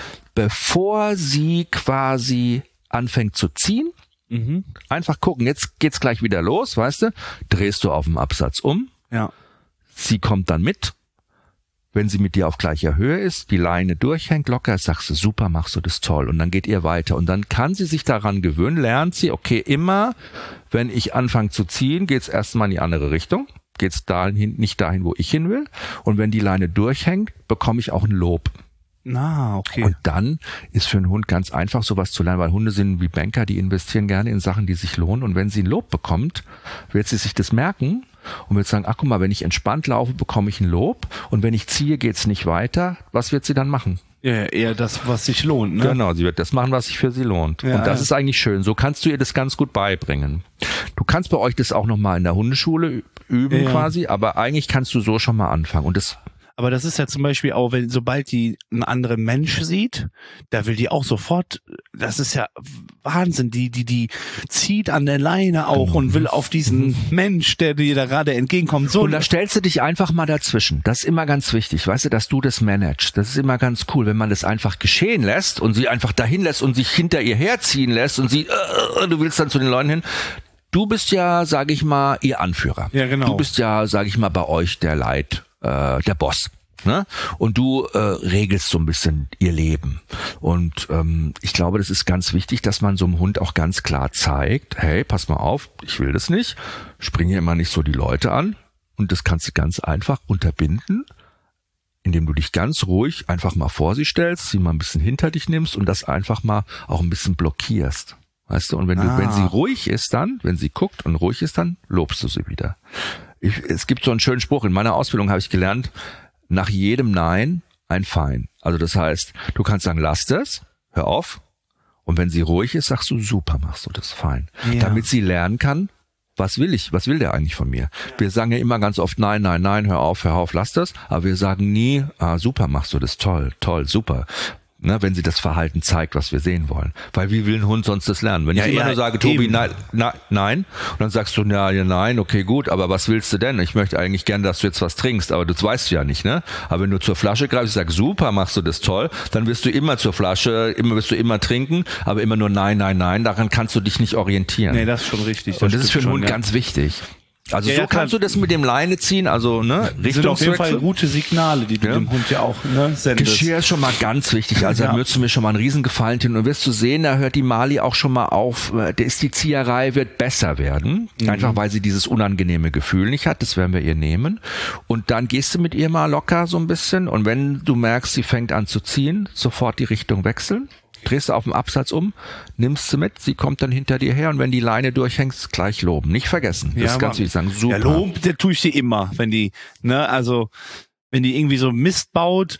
bevor sie quasi anfängt zu ziehen, Mhm. einfach gucken, jetzt geht's gleich wieder los, weißt du, drehst du auf dem Absatz um, ja. sie kommt dann mit, wenn sie mit dir auf gleicher Höhe ist, die Leine durchhängt locker, sagst du, super, machst du das toll und dann geht ihr weiter und dann kann sie sich daran gewöhnen, lernt sie, okay, immer, wenn ich anfange zu ziehen, geht's erstmal in die andere Richtung, geht's dahin, nicht dahin, wo ich hin will und wenn die Leine durchhängt, bekomme ich auch ein Lob. Ah, okay. Und dann ist für einen Hund ganz einfach, sowas zu lernen, weil Hunde sind wie Banker, die investieren gerne in Sachen, die sich lohnen. Und wenn sie ein Lob bekommt, wird sie sich das merken und wird sagen, ach guck mal, wenn ich entspannt laufe, bekomme ich ein Lob. Und wenn ich ziehe, geht's nicht weiter. Was wird sie dann machen? Ja, eher das, was sich lohnt, ne? Genau, sie wird das machen, was sich für sie lohnt. Ja, und das ja. ist eigentlich schön. So kannst du ihr das ganz gut beibringen. Du kannst bei euch das auch nochmal in der Hundeschule üben ja. quasi, aber eigentlich kannst du so schon mal anfangen. Und das Aber das ist ja zum Beispiel auch, wenn, sobald die einen anderen Mensch sieht, da will die auch sofort, das ist ja Wahnsinn, die, die, die zieht an der Leine auch und will auf diesen Mensch, der dir da gerade entgegenkommt, so. Und da stellst du dich einfach mal dazwischen. Das ist immer ganz wichtig, weißt du, dass du das managst. Das ist immer ganz cool, wenn man das einfach geschehen lässt und sie einfach dahin lässt und sich hinter ihr herziehen lässt und sie, äh, du willst dann zu den Leuten hin. Du bist ja, sag ich mal, ihr Anführer. Ja, genau. Du bist ja, sag ich mal, bei euch der Leit, äh, der Boss. Ne? Und du äh, regelst so ein bisschen ihr Leben. Und ähm, ich glaube, das ist ganz wichtig, dass man so einem Hund auch ganz klar zeigt, hey, pass mal auf, ich will das nicht, spring hier immer nicht so die Leute an. Und das kannst du ganz einfach unterbinden, indem du dich ganz ruhig einfach mal vor sie stellst, sie mal ein bisschen hinter dich nimmst und das einfach mal auch ein bisschen blockierst. Weißt du, und wenn du, ah. wenn sie ruhig ist dann, wenn sie guckt und ruhig ist, dann lobst du sie wieder. Ich, es gibt so einen schönen Spruch, in meiner Ausbildung habe ich gelernt, nach jedem Nein ein Fein. Also das heißt, du kannst sagen, lass das, hör auf. Und wenn sie ruhig ist, sagst du, super, machst du das, fein. Ja. Damit sie lernen kann, was will ich, was will der eigentlich von mir? Wir sagen ja immer ganz oft, nein, nein, nein, hör auf, hör auf, lass das. Aber wir sagen nie, ah, super, machst du das, toll, toll, super. Ne, wenn sie das Verhalten zeigt, was wir sehen wollen. Weil wie will ein Hund sonst das lernen? Wenn ja, ich immer ja, nur sage, Tobi, eben. nein, nein, nein, und dann sagst du, ja, ja, nein, okay, gut, aber was willst du denn? Ich möchte eigentlich gerne, dass du jetzt was trinkst, aber das weißt du ja nicht, ne? Aber wenn du zur Flasche greifst, ich sag, super, machst du das toll, dann wirst du immer zur Flasche, immer wirst du immer trinken, aber immer nur nein, nein, nein, daran kannst du dich nicht orientieren. Nee, das ist schon richtig. Das und das ist für einen schon, Hund ja. ganz wichtig. Also ja, so ja, kannst du das mit dem Leine ziehen, also ne, das sind auf jeden Fall Richtungswechsel. gute Signale, die du Ja. dem Hund ja auch ne, sendest. Geschirr ist schon mal ganz wichtig, also Ja. da würdest du mir schon mal einen Riesengefallen tun und wirst du sehen, da hört die Mali auch schon mal auf, da ist die Zieherei wird besser werden, Mhm. einfach weil sie dieses unangenehme Gefühl nicht hat, das werden wir ihr nehmen und dann gehst du mit ihr mal locker so ein bisschen und wenn du merkst, sie fängt an zu ziehen, sofort die Richtung wechseln. Drehst du auf dem Absatz um, nimmst sie mit, sie kommt dann hinter dir her und wenn die Leine durchhängst, gleich loben. Nicht vergessen. Das Ja, ist ganz aber- wichtig sagen. Super. Ja, Lob, der tue ich dir immer, wenn die, ne, also wenn die irgendwie so Mist baut,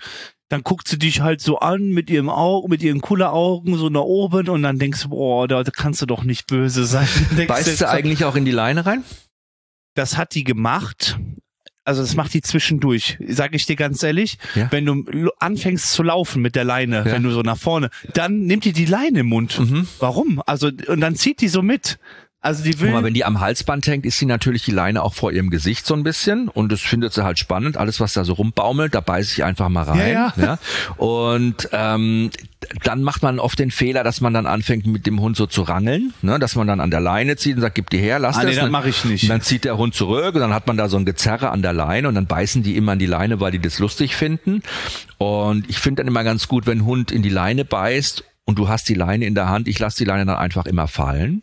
dann guckt sie dich halt so an mit ihrem Auge, mit ihren Kulleraugen so nach oben und dann denkst du, boah, da, da kannst du doch nicht böse sein. Beißt du eigentlich auch in die Leine rein? Das hat die gemacht. Also das macht die zwischendurch, sage ich dir ganz ehrlich. Ja. Wenn du anfängst zu laufen mit der Leine, ja. wenn du so nach vorne, dann nimmt die die Leine im Mund. Mhm. Warum? Also und dann zieht die so mit. Also die will. Guck mal, wenn die am Halsband hängt, ist sie natürlich die Leine auch vor ihrem Gesicht so ein bisschen und das findet sie halt spannend. Alles, was da so rumbaumelt, da beiß ich einfach mal rein. Ja, ja. Ja. Und ähm, dann macht man oft den Fehler, dass man dann anfängt mit dem Hund so zu rangeln, ne? Dass man dann an der Leine zieht und sagt, gib die her, lass ah, das. Nee, das mache ich nicht. Und dann zieht der Hund zurück und dann hat man da so ein Gezerre an der Leine und dann beißen die immer an die Leine, weil die das lustig finden. Und ich finde dann immer ganz gut, wenn ein Hund in die Leine beißt und du hast die Leine in der Hand, ich lasse die Leine dann einfach immer fallen.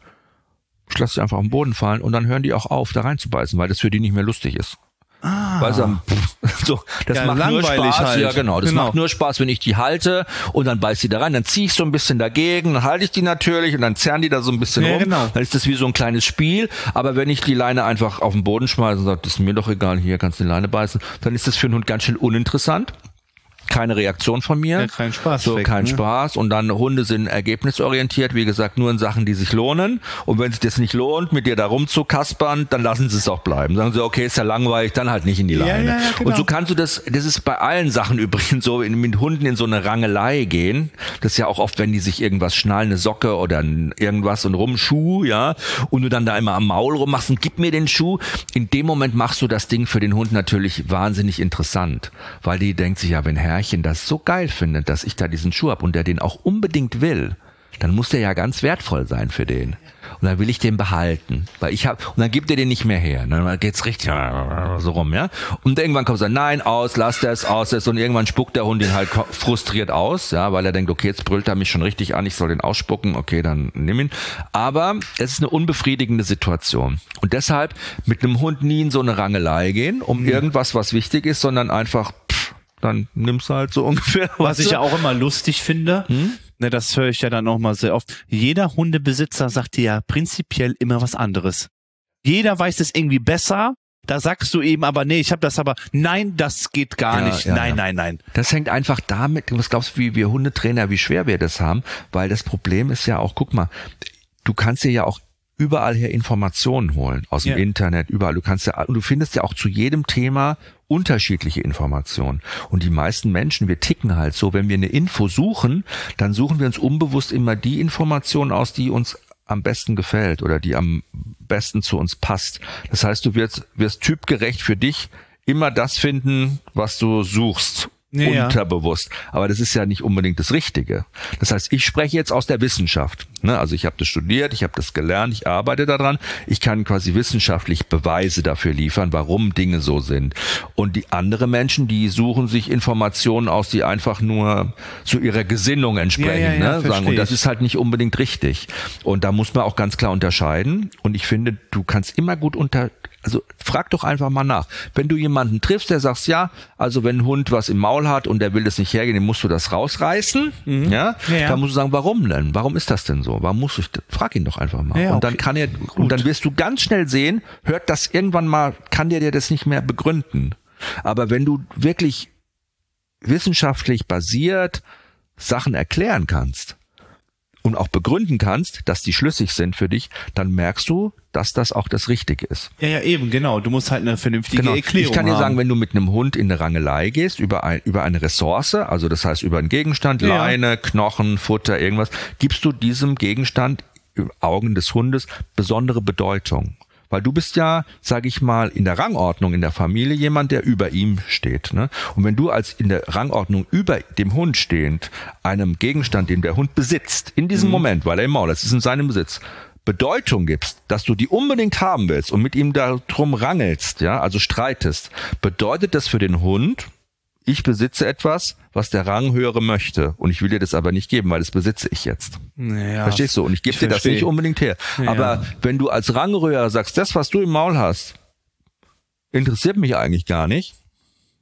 Ich lasse sie einfach auf den Boden fallen und dann hören die auch auf, da reinzubeißen, weil das für die nicht mehr lustig ist. Ah. Weil sie, so, das ja, macht nur Spaß. Halt. Ja, genau. Das genau. macht nur Spaß, wenn ich die halte und dann beißt die da rein. Dann ziehe ich so ein bisschen dagegen, dann halte ich die natürlich und dann zerren die da so ein bisschen ja, rum. Genau. Dann ist das wie so ein kleines Spiel. Aber wenn ich die Leine einfach auf den Boden schmeiße und sage, das ist mir doch egal, hier kannst du die Leine beißen, dann ist das für einen Hund ganz schön uninteressant. Keine Reaktion von mir. Ja, kein Spaß. So, weg, kein ne? Spaß. Und dann Hunde sind ergebnisorientiert, wie gesagt, nur in Sachen, die sich lohnen. Und wenn sich das nicht lohnt, mit dir da rumzukaspern, dann lassen sie es auch bleiben. Sagen sie, okay, ist ja langweilig, dann halt nicht in die Leine. Ja, ja, ja, genau. Und so kannst du das, das ist bei allen Sachen übrigens so, mit Hunden in so eine Rangelei gehen. Das ist ja auch oft, wenn die sich irgendwas schnallen, eine Socke oder irgendwas und rum, Schuh, ja. Und du dann da immer am Maul rummachst und gib mir den Schuh. In dem Moment machst du das Ding für den Hund natürlich wahnsinnig interessant. Weil die denkt sich, ja, wenn Herrchen das so geil findet, dass ich da diesen Schuh hab und der den auch unbedingt will, dann muss der ja ganz wertvoll sein für den. Und dann will ich den behalten, weil ich hab, und dann gibt er den nicht mehr her. Und dann geht's richtig so rum, ja. Und irgendwann kommt er, nein, aus, lass das, aus, das. Und irgendwann spuckt der Hund ihn halt frustriert aus, ja, weil er denkt, okay, jetzt brüllt er mich schon richtig an, ich soll den ausspucken, okay, dann nimm ihn. Aber es ist eine unbefriedigende Situation. Und deshalb mit einem Hund nie in so eine Rangelei gehen, um mhm. irgendwas, was wichtig ist, sondern einfach, pff, dann nimmst du halt so ungefähr. Was ich ja auch immer lustig finde, hm? ne, das höre ich ja dann auch mal sehr oft, jeder Hundebesitzer sagt dir ja prinzipiell immer was anderes. Jeder weiß es irgendwie besser, da sagst du eben aber, nee, ich habe das aber, nein, das geht gar ja, nicht, ja, nein, ja. nein, nein. Das hängt einfach damit, was glaubst du, wie wir Hundetrainer, wie schwer wir das haben, weil das Problem ist ja auch, guck mal, du kannst dir ja auch überall her Informationen holen, aus dem ja. Internet, überall. Du kannst ja, und du findest ja auch zu jedem Thema unterschiedliche Informationen. Und die meisten Menschen, wir ticken halt so, wenn wir eine Info suchen, dann suchen wir uns unbewusst immer die Information aus, die uns am besten gefällt oder die am besten zu uns passt. Das heißt, du wirst, wirst typgerecht für dich immer das finden, was du suchst. Ja, unterbewusst. Aber das ist ja nicht unbedingt das Richtige. Das heißt, ich spreche jetzt aus der Wissenschaft. Ne? Also ich habe das studiert, ich habe das gelernt, ich arbeite daran. Ich kann quasi wissenschaftlich Beweise dafür liefern, warum Dinge so sind. Und die anderen Menschen, die suchen sich Informationen aus, die einfach nur zu ihrer Gesinnung entsprechen. Ja, ja, ja, ne? Sagen. Und das ist halt nicht unbedingt richtig. Und da muss man auch ganz klar unterscheiden. Und ich finde, du kannst immer gut unter Also frag doch einfach mal nach. Wenn du jemanden triffst, der sagt, ja, also wenn ein Hund was im Maul hat und der will das nicht hergehen, dann musst du das rausreißen. Mhm. Ja? Ja. Dann musst du sagen, warum denn? Warum ist das denn so? Warum musst du? Frag ihn doch einfach mal. Ja, und dann okay. kann er Gut. und dann wirst du ganz schnell sehen, hört das irgendwann mal, kann der dir das nicht mehr begründen. Aber wenn du wirklich wissenschaftlich basiert Sachen erklären kannst und auch begründen kannst, dass die schlüssig sind für dich, dann merkst du, dass das auch das Richtige ist. Ja, ja, eben, genau. Du musst halt eine vernünftige genau. Erklärung haben. Ich kann dir haben. sagen, wenn du mit einem Hund in eine Rangelei gehst, über ein, über eine Ressource, also das heißt über einen Gegenstand, ja. Leine, Knochen, Futter, irgendwas, gibst du diesem Gegenstand im Augen des Hundes besondere Bedeutung. Weil du bist ja, sage ich mal, in der Rangordnung in der Familie jemand, der über ihm steht. Ne? Und wenn du als in der Rangordnung über dem Hund stehend einem Gegenstand, den der Hund besitzt, in diesem mhm. Moment, weil er im Maul ist, ist in seinem Besitz, Bedeutung gibst, dass du die unbedingt haben willst und mit ihm darum rangelst, ja, also streitest, bedeutet das für den Hund, ich besitze etwas, was der Ranghöhere möchte und ich will dir das aber nicht geben, weil das besitze ich jetzt. Ja, verstehst du? Und ich gebe dir das nicht unbedingt her. Ja. Aber wenn du als Ranghöher sagst, das, was du im Maul hast, interessiert mich eigentlich gar nicht,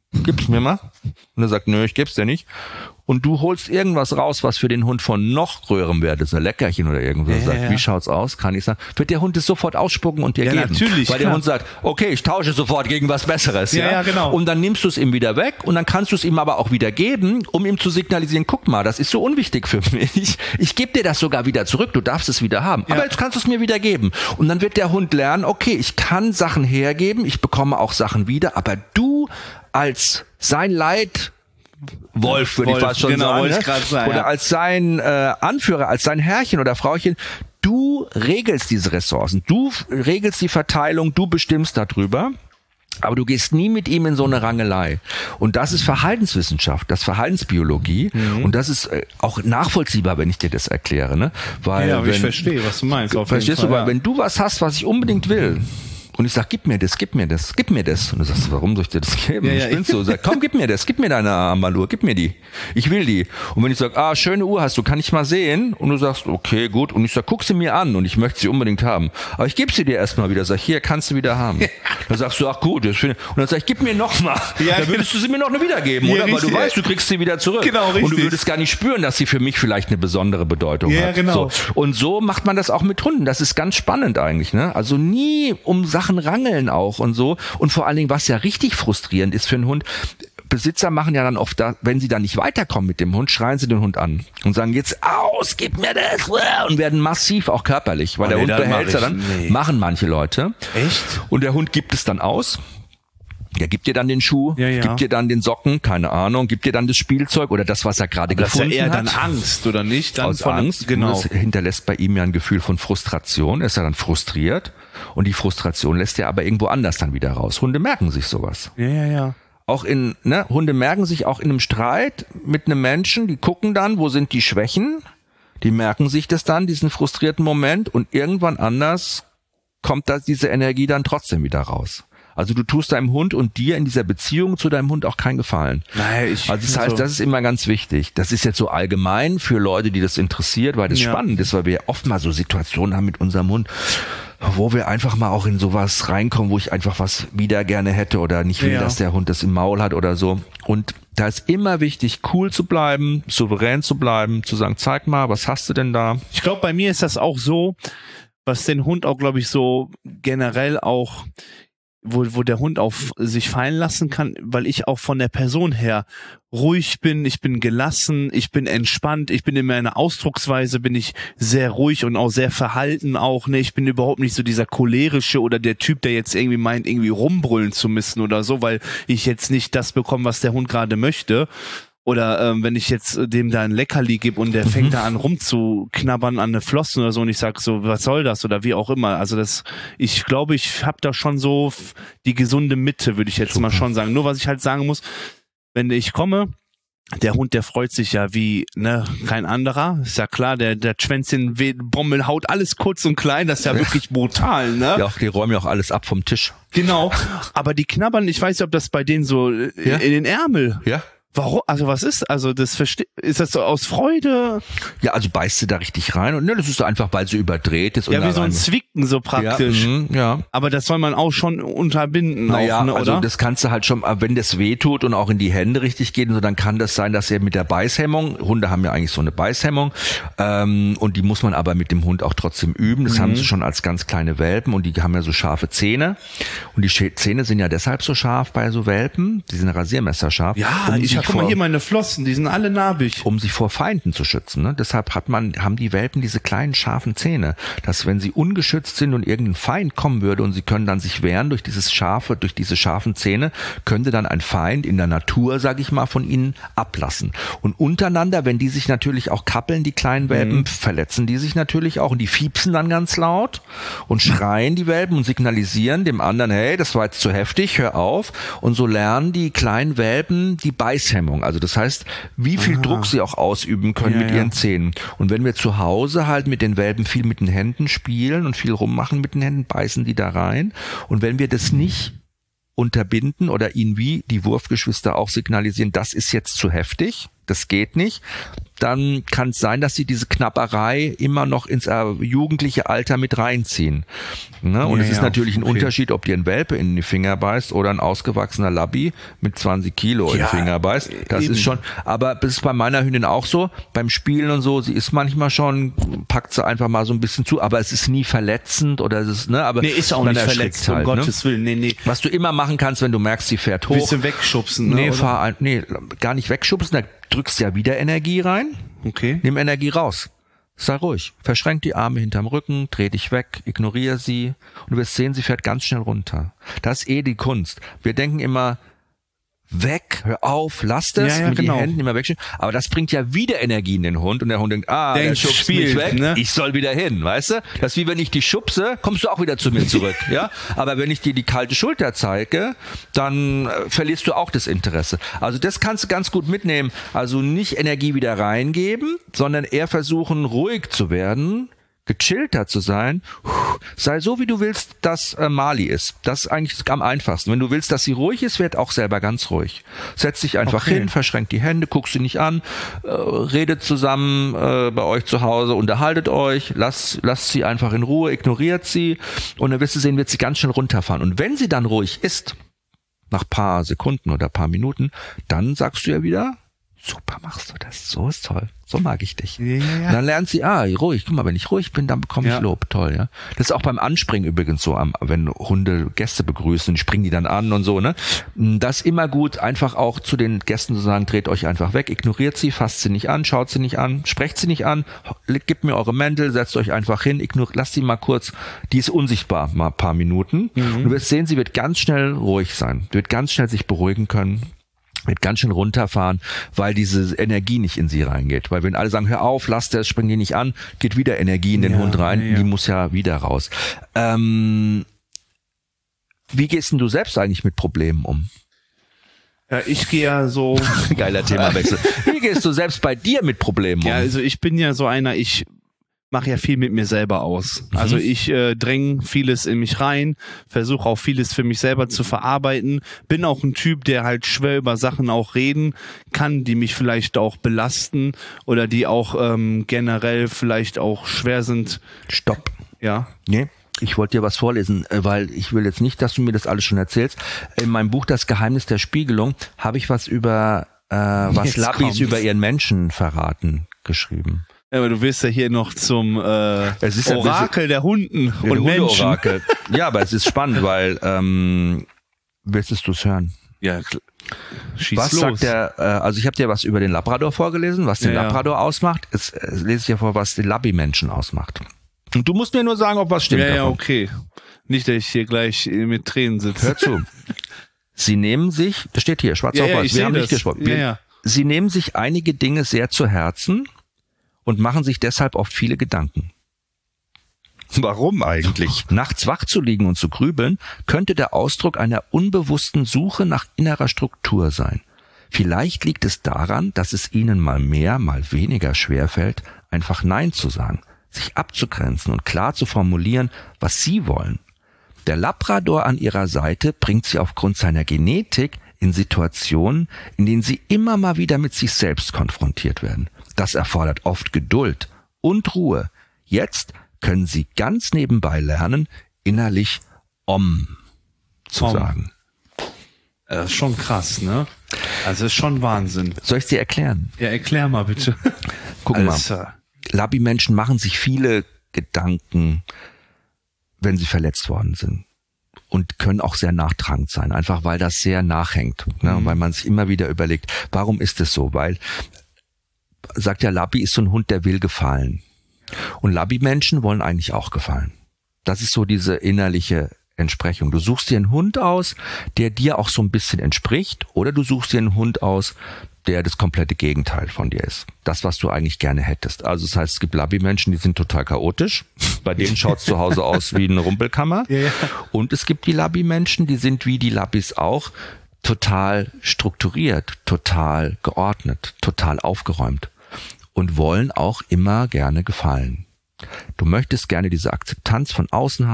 gib's mir mal. Und er sagt, nö, ich geb's dir nicht. Und du holst irgendwas raus, was für den Hund von noch größerem Wert ist, ein Leckerchen oder irgendwas. Ja, sagt, ja. wie schaut's aus? Kann ich sagen. Wird der Hund es sofort ausspucken und dir Ja, geben. natürlich, Weil der klar. Hund sagt, okay, ich tausche sofort gegen was Besseres. Ja, ja, genau. Und dann nimmst du es ihm wieder weg und dann kannst du es ihm aber auch wieder geben, um ihm zu signalisieren, guck mal, das ist so unwichtig für mich. Ich gebe dir das sogar wieder zurück, du darfst es wieder haben. Ja. Aber jetzt kannst du es mir wieder geben. Und dann wird der Hund lernen, okay, ich kann Sachen hergeben, ich bekomme auch Sachen wieder, aber du als sein Leid Wolf, würde ich Wolf, fast schon genau, sagen, wollte ne? ich grad sagen, oder ja. als sein äh, Anführer, als sein Herrchen oder Frauchen, du regelst diese Ressourcen, du regelst die Verteilung, du bestimmst darüber, aber du gehst nie mit ihm in so eine Rangelei. Und das ist Verhaltenswissenschaft, das ist Verhaltensbiologie Mhm. und das ist äh, auch nachvollziehbar, wenn ich dir das erkläre, ne? Weil Ja, aber wenn, ich verstehe, was du meinst. Auf verstehst jeden du, Fall, weil ja. wenn du was hast, was ich unbedingt will, und ich sag, gib mir das, gib mir das, gib mir das. Und du sagst, warum soll ich dir das geben? Ja, ja, ich bin so, sag, komm, gib mir das, gib mir deine Armbanduhr, gib mir die. Ich will die. Und wenn ich sag, ah, schöne Uhr hast du, kann ich mal sehen? Und du sagst, okay, gut. Und ich sag, guck sie mir an und ich möchte sie unbedingt haben. Aber ich gebe sie dir erstmal wieder. Sag, hier, kannst du wieder haben. Dann sagst du, ach gut, das finde ich. Und dann sag ich, gib mir noch mal. Ja, Dann würdest du sie mir noch eine wiedergeben, Ja, oder? Weil richtig. du weißt, du kriegst sie wieder zurück. Genau, Und du richtig. würdest gar nicht spüren, dass sie für mich vielleicht eine besondere Bedeutung Ja, hat. genau. So. Und so macht man das auch mit Hunden. Das ist ganz spannend eigentlich, ne? Also nie um Sachen rangeln auch und so. Und vor allen Dingen, was ja richtig frustrierend ist für einen Hund, Besitzer machen ja dann oft, da, wenn sie dann nicht weiterkommen mit dem Hund, schreien sie den Hund an und sagen, jetzt aus, gib mir das, und werden massiv auch körperlich, weil Oh, der nee, Hund das behält mach ja ich dann, nicht. machen manche Leute. Echt? Und der Hund gibt es dann aus. Der gibt dir dann den Schuh, Ja, ja. gibt dir dann den Socken, keine Ahnung, gibt dir dann das Spielzeug oder das, was er gerade Das ist ja gefunden eher hat. dann Angst, oder nicht? Dann Aus von Angst. Genau. Das hinterlässt bei ihm ja ein Gefühl von Frustration. Er ist ja dann frustriert. Und die Frustration lässt er aber irgendwo anders dann wieder raus. Hunde merken sich sowas. Ja, ja, ja. Auch in, ne, Hunde merken sich auch in einem Streit mit einem Menschen, die gucken dann, wo sind die Schwächen? Die merken sich das dann, diesen frustrierten Moment, und irgendwann anders kommt da diese Energie dann trotzdem wieder raus. Also du tust deinem Hund und dir in dieser Beziehung zu deinem Hund auch keinen Gefallen. Nein, ich Also das heißt, das ist immer ganz wichtig. Das ist jetzt so allgemein für Leute, die das interessiert, weil das Ja. spannend ist, weil wir oft mal so Situationen haben mit unserem Hund, wo wir einfach mal auch in sowas reinkommen, wo ich einfach was wieder gerne hätte oder nicht will, Ja. dass der Hund das im Maul hat oder so. Und da ist immer wichtig, cool zu bleiben, souverän zu bleiben, zu sagen, zeig mal, was hast du denn da? Ich glaube, bei mir ist das auch so, was den Hund auch, glaube ich, so generell auch, wo, wo der Hund auf sich fallen lassen kann, weil ich auch von der Person her ruhig bin, ich bin gelassen, ich bin entspannt, ich bin in meiner Ausdrucksweise, bin ich sehr ruhig und auch sehr verhalten auch, ne, ich bin überhaupt nicht so dieser cholerische oder der Typ, der jetzt irgendwie meint, irgendwie rumbrüllen zu müssen oder so, weil ich jetzt nicht das bekomme, was der Hund gerade möchte. Oder ähm, wenn ich jetzt dem da ein Leckerli gebe und der Mhm. fängt da an rumzuknabbern an eine Flossen oder so und ich sag so, was soll das oder wie auch immer. Also das, ich glaube, ich habe da schon so f- die gesunde Mitte, würde ich jetzt mal schon sagen. Nur was ich halt sagen muss, wenn ich komme, der Hund, der freut sich ja wie ne kein anderer. Ist ja klar, der der Schwänzchen, we- Bommel, haut alles kurz und klein. Das ist ja wirklich brutal, ne? Ja, die räumen ja auch alles ab vom Tisch. Genau. Aber die knabbern, ich weiß nicht, ob das bei denen so äh, Ja. in den Ärmel. Ja? Warum? Also was ist? Also das verste ist das so aus Freude? Ja, also beißt sie da richtig rein und ne, das ist so einfach, weil sie überdreht ist. Ja, und wie da so ein rein- Zwicken so praktisch. Ja, mhm, ja. Aber das soll man auch schon unterbinden, Naja, auch, ne, also oder? das kannst du halt schon, aber wenn das weh tut und auch in die Hände richtig geht, und so, dann kann das sein, dass er mit der Beißhemmung, Hunde haben ja eigentlich so eine Beißhemmung, ähm, und die muss man aber mit dem Hund auch trotzdem üben. Das Mhm. haben sie schon als ganz kleine Welpen und die haben ja so scharfe Zähne. Und die Schä- Zähne sind ja deshalb so scharf bei so Welpen, die sind rasiermesserscharf. ja, um ich sich hab, guck mal vor- hier meine Flossen, die sind alle narbig. um sich vor Feinden zu schützen. Ne? Deshalb hat man, haben die Welpen diese kleinen scharfen Zähne, dass wenn sie ungeschützt sind und irgendein Feind kommen würde und sie können dann sich wehren durch dieses scharfe, durch diese scharfen Zähne, könnte dann ein Feind in der Natur, sag ich mal, von ihnen ablassen. Und untereinander, wenn die sich natürlich auch kappeln, die kleinen Welpen, verletzen die sich natürlich auch und die fiepsen dann ganz laut und schreien die Welpen und signalisieren dem anderen, hey, das war jetzt zu heftig, hör auf. Und so lernen die kleinen Welpen die Beißhemmung. Also das heißt, wie viel Aha. Druck sie auch ausüben können Ja, mit ja. ihren Zähnen. Und wenn wir zu Hause halt mit den Welpen viel mit den Händen spielen und viel rummachen mit den Händen, beißen die da rein. Und wenn wir das nicht unterbinden oder ihnen wie die Wurfgeschwister auch signalisieren, das ist jetzt zu heftig, das geht nicht, dann kann es sein, dass sie diese Knapperei immer noch ins äh, jugendliche Alter mit reinziehen. Ne? Und Ja, es ist ja, natürlich ein okay. Unterschied, ob dir ein Welpe in die Finger beißt oder ein ausgewachsener Labby mit zwanzig Kilo in Ja, die Finger beißt. Das eben. ist schon, aber das ist bei meiner Hündin auch so, beim Spielen und so, sie ist manchmal schon, packt sie einfach mal so ein bisschen zu, aber es ist nie verletzend oder es ist, ne, aber Nee, ist auch man nicht erschrickt verletzt, um halt, ne? Gottes Willen. Nee, nee. Was du immer machen kannst, wenn du merkst, sie fährt hoch. Ein bisschen wegschubsen, ne? Nee, oder? fahr ein, nee, gar nicht wegschubsen, da drückst du ja wieder Energie rein. Okay. Nimm Energie raus. Sei ruhig. Verschränk die Arme hinterm Rücken, dreh dich weg, ignoriere sie und du wirst sehen, sie fährt ganz schnell runter. Das ist eh die Kunst. Wir denken immer, weg, hör auf, lass das, Ja, ja, mit genau. den Händen immer wegschieben. Aber das bringt ja wieder Energie in den Hund und der Hund denkt, ah, der Denkt, schubst spielt, mich weg, ne? ich soll wieder hin, weißt du? Das ist wie wenn ich dich schubse, kommst du auch wieder zu mir zurück, ja? Aber wenn ich dir die kalte Schulter zeige, dann äh, verlierst du auch das Interesse. Also das kannst du ganz gut mitnehmen. Also nicht Energie wieder reingeben, sondern eher versuchen, ruhig zu werden, gechillter zu sein. Sei so, wie du willst, dass äh, Mali ist. Das ist eigentlich am einfachsten. Wenn du willst, dass sie ruhig ist, werd auch selber ganz ruhig. Setz dich einfach Okay. hin, verschränk die Hände, guck sie nicht an, äh, redet zusammen äh, bei euch zu Hause, unterhaltet euch, lasst lasst sie einfach in Ruhe, ignoriert sie und dann wirst du sehen, wird sie ganz schnell runterfahren. Und wenn sie dann ruhig ist, nach paar Sekunden oder paar Minuten, dann sagst du ja wieder, super machst du das, so ist toll, so mag ich dich. Ja, ja, ja. Und dann lernt sie, ah, ruhig, guck mal, wenn ich ruhig bin, dann bekomme ich Ja. Lob, toll, ja. Das ist auch beim Anspringen übrigens so, am- wenn Hunde Gäste begrüßen, springen die dann an und so, ne. Das ist immer gut, einfach auch zu den Gästen zu sagen, dreht euch einfach weg, ignoriert sie, fasst sie nicht an, schaut sie nicht an, sprecht sie nicht an, gebt mir eure Mäntel, setzt euch einfach hin, ignoriert, lasst sie mal kurz, die ist unsichtbar, mal ein paar Minuten. Und du wirst sehen, sie wird ganz schnell ruhig sein, wird ganz schnell sich beruhigen können, wird ganz schön runterfahren, weil diese Energie nicht in sie reingeht. Weil wenn alle sagen, hör auf, lass das, spring die nicht an, geht wieder Energie in den Ja, Hund rein, ja, ja. die muss ja wieder raus. Ähm, wie gehst denn du selbst eigentlich mit Problemen um? Ja, ich gehe ja so. Geiler Themawechsel. Wie gehst du selbst bei dir mit Problemen um? Ja, also ich bin ja so einer, ich mache ja viel mit mir selber aus. Also ich äh, dränge vieles in mich rein, versuche auch vieles für mich selber zu verarbeiten. Bin auch ein Typ, der halt schwer über Sachen auch reden kann, die mich vielleicht auch belasten oder die auch ähm, generell vielleicht auch schwer sind. Stopp. Ja. Nee. Ich wollte dir was vorlesen, äh, weil ich will jetzt nicht, dass du mir das alles schon erzählst. In meinem Buch Das Geheimnis der Spiegelung habe ich was über äh, was Jetzt Labbys kommt's. über ihren Menschen verraten geschrieben. Aber du willst ja hier noch zum äh, Es ist ja ein Orakel der Hunden Ja, und Menschen. Hundeorakel. Ja, aber es ist spannend, weil ähm, willst du es hören? Ja, kl- schieß Was los. sagt der, äh, also ich habe dir was über den Labrador vorgelesen, was den Ja, ja. Labrador ausmacht. Jetzt äh, lese ich dir vor, was den Labby-Menschen ausmacht. Und du musst mir nur sagen, ob was stimmt. Ja, ja, davon. okay. Nicht, dass ich hier gleich äh, mit Tränen sitze. Hör zu. Sie nehmen sich, das steht hier, schwarz Ja, auf ja, weiß, ich wir seh haben nicht das. gesprochen. Wir, Ja, ja. Sie nehmen sich einige Dinge sehr zu Herzen und machen sich deshalb oft viele Gedanken. Warum eigentlich? Nachts wach zu liegen und zu grübeln, könnte der Ausdruck einer unbewussten Suche nach innerer Struktur sein. Vielleicht liegt es daran, dass es ihnen mal mehr, mal weniger schwerfällt, einfach Nein zu sagen, sich abzugrenzen und klar zu formulieren, was sie wollen. Der Labrador an ihrer Seite bringt sie aufgrund seiner Genetik in Situationen, in denen sie immer mal wieder mit sich selbst konfrontiert werden. Das erfordert oft Geduld und Ruhe. Jetzt können sie ganz nebenbei lernen, innerlich Om zu Om. sagen. Das ist schon krass, ne? Also ist schon Wahnsinn. Soll ich dir erklären? Ja, erklär mal bitte. Guck mal. Alter. Labby-Menschen machen sich viele Gedanken, wenn sie verletzt worden sind. Und können auch sehr nachtragend sein, einfach weil das sehr nachhängt. Ne? Mhm. Weil man sich immer wieder überlegt, warum ist es so? Weil, sagt ja, Labby ist so ein Hund, der will gefallen. Und Labby-Menschen wollen eigentlich auch gefallen. Das ist so diese innerliche Entsprechung. Du suchst dir einen Hund aus, der dir auch so ein bisschen entspricht, oder du suchst dir einen Hund aus, der das komplette Gegenteil von dir ist. Das, was du eigentlich gerne hättest. Also das heißt, es gibt Labby-Menschen, die sind total chaotisch. Bei denen schaut es zu Hause aus wie eine Rumpelkammer. Ja, ja. Und es gibt die Labby-Menschen, die sind wie die Labbys auch total strukturiert, total geordnet, total aufgeräumt und wollen auch immer gerne gefallen. Du möchtest gerne diese Akzeptanz von außen haben,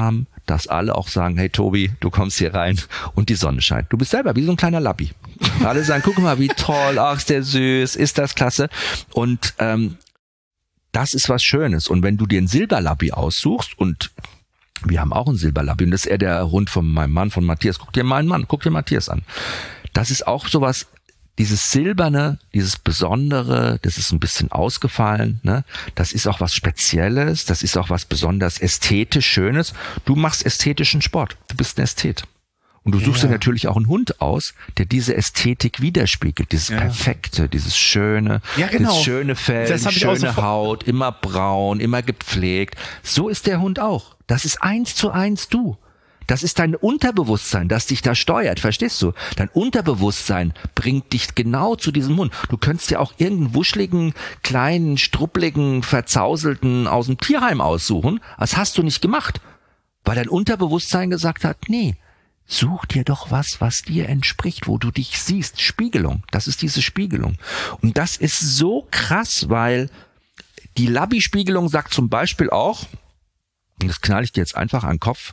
dass alle auch sagen, hey Tobi, du kommst hier rein und die Sonne scheint. Du bist selber wie so ein kleiner Lappi. Alle sagen, guck mal, wie toll, ach, ist der süß, ist das klasse. Und ähm, das ist was Schönes. Und wenn du dir einen Silberlappi aussuchst, und wir haben auch einen Silberlappi, und das ist eher der Hund von meinem Mann, von Matthias. Guck dir meinen Mann, guck dir Matthias an. Das ist auch sowas, dieses Silberne, dieses Besondere, das ist ein bisschen ausgefallen, ne? Das ist auch was Spezielles, das ist auch was besonders ästhetisch Schönes. Du machst ästhetischen Sport, du bist ein Ästhet. Und du suchst ja. dir natürlich auch einen Hund aus, der diese Ästhetik widerspiegelt, dieses ja. Perfekte, dieses schöne, ja, genau. dieses schöne Fell, das die schöne Haut, immer braun, immer gepflegt. So ist der Hund auch. Das ist eins zu eins du. Das ist dein Unterbewusstsein, das dich da steuert, verstehst du? Dein Unterbewusstsein bringt dich genau zu diesem Hund. Du könntest ja auch irgendeinen wuscheligen, kleinen, struppligen, verzauselten aus dem Tierheim aussuchen. Das hast du nicht gemacht, weil dein Unterbewusstsein gesagt hat, nee, such dir doch was, was dir entspricht, wo du dich siehst. Spiegelung, das ist diese Spiegelung. Und das ist so krass, weil die Labby-Spiegelung sagt zum Beispiel auch, und das knall ich dir jetzt einfach an den Kopf,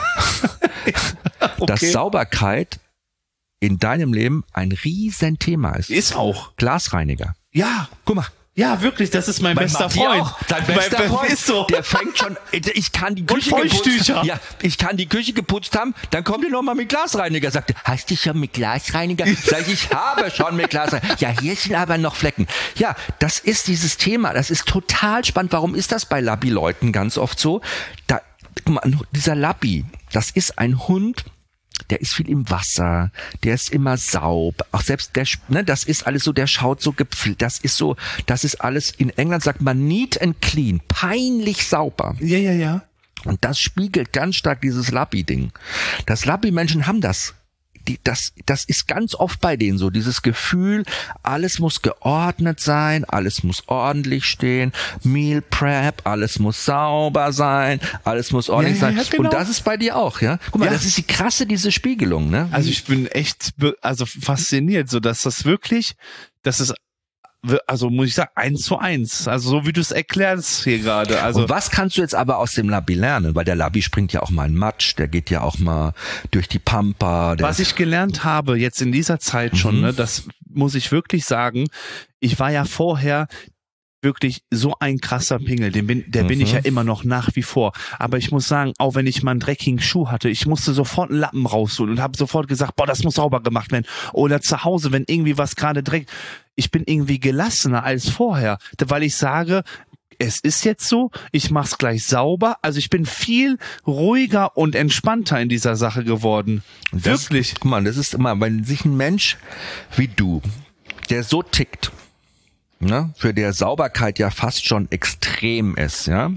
okay. dass Sauberkeit in deinem Leben ein Riesenthema ist. Ist auch. Glasreiniger. Ja, Guck mal. ja, wirklich, das ist mein, Mein bester Matti Freund. auch. Dein bester mein, Freund ist so. Der fängt schon, ich kann die Küche Und geputzt, Feuchttücher. ja, ich kann die Küche geputzt haben, dann kommt ihr noch mal mit Glasreiniger, sagt er, hast du schon mit Glasreiniger? Sag ich, ich habe schon mit Glasreiniger. Ja, hier sind aber noch Flecken. Ja, das ist dieses Thema, das ist total spannend. Warum ist das bei Labby-Leuten ganz oft so? Da, guck mal, dieser Labby, das ist ein Hund, der ist viel im Wasser, der ist immer sauber, auch selbst der, ne, das ist alles so, der schaut so gepflegt, das ist so, das ist alles, in England sagt man neat and clean, peinlich sauber. Ja, ja, ja. Und das spiegelt ganz stark dieses Lappi-Ding. Das Lappi-Menschen haben das. Die, das, das ist ganz oft bei denen so, dieses Gefühl, alles muss geordnet sein, alles muss ordentlich stehen, Meal Prep, alles muss sauber sein, alles muss ordentlich Ja, ja, sein. ja, genau. Und das ist bei dir auch, ja? Guck mal, Ja. das ist die krasse, diese Spiegelung, ne? Also ich bin echt be- also fasziniert, so dass das wirklich, das ist, also muss ich sagen, eins zu eins. Also so wie du es erklärst hier gerade. Also Und was kannst du jetzt aber aus dem Labby lernen? Weil der Labby springt ja auch mal in Matsch, der geht ja auch mal durch die Pampa. Der was ich gelernt habe jetzt in dieser Zeit schon, Mhm. ne, das muss ich wirklich sagen, ich war ja vorher wirklich so ein krasser Pingel, den bin, der bin Mhm. ich ja immer noch nach wie vor. Aber ich muss sagen, auch wenn ich mal einen dreckigen Schuh hatte, ich musste sofort einen Lappen rausholen und habe sofort gesagt, boah, das muss sauber gemacht werden. Oder zu Hause, wenn irgendwie was gerade dreckig, ich bin irgendwie gelassener als vorher, weil ich sage, es ist jetzt so, ich mach's gleich sauber. Also ich bin viel ruhiger und entspannter in dieser Sache geworden. Und das, Wirklich. Guck mal, das ist immer, wenn sich ein Mensch wie du, der so tickt, ne, für der Sauberkeit ja fast schon extrem ist, ja,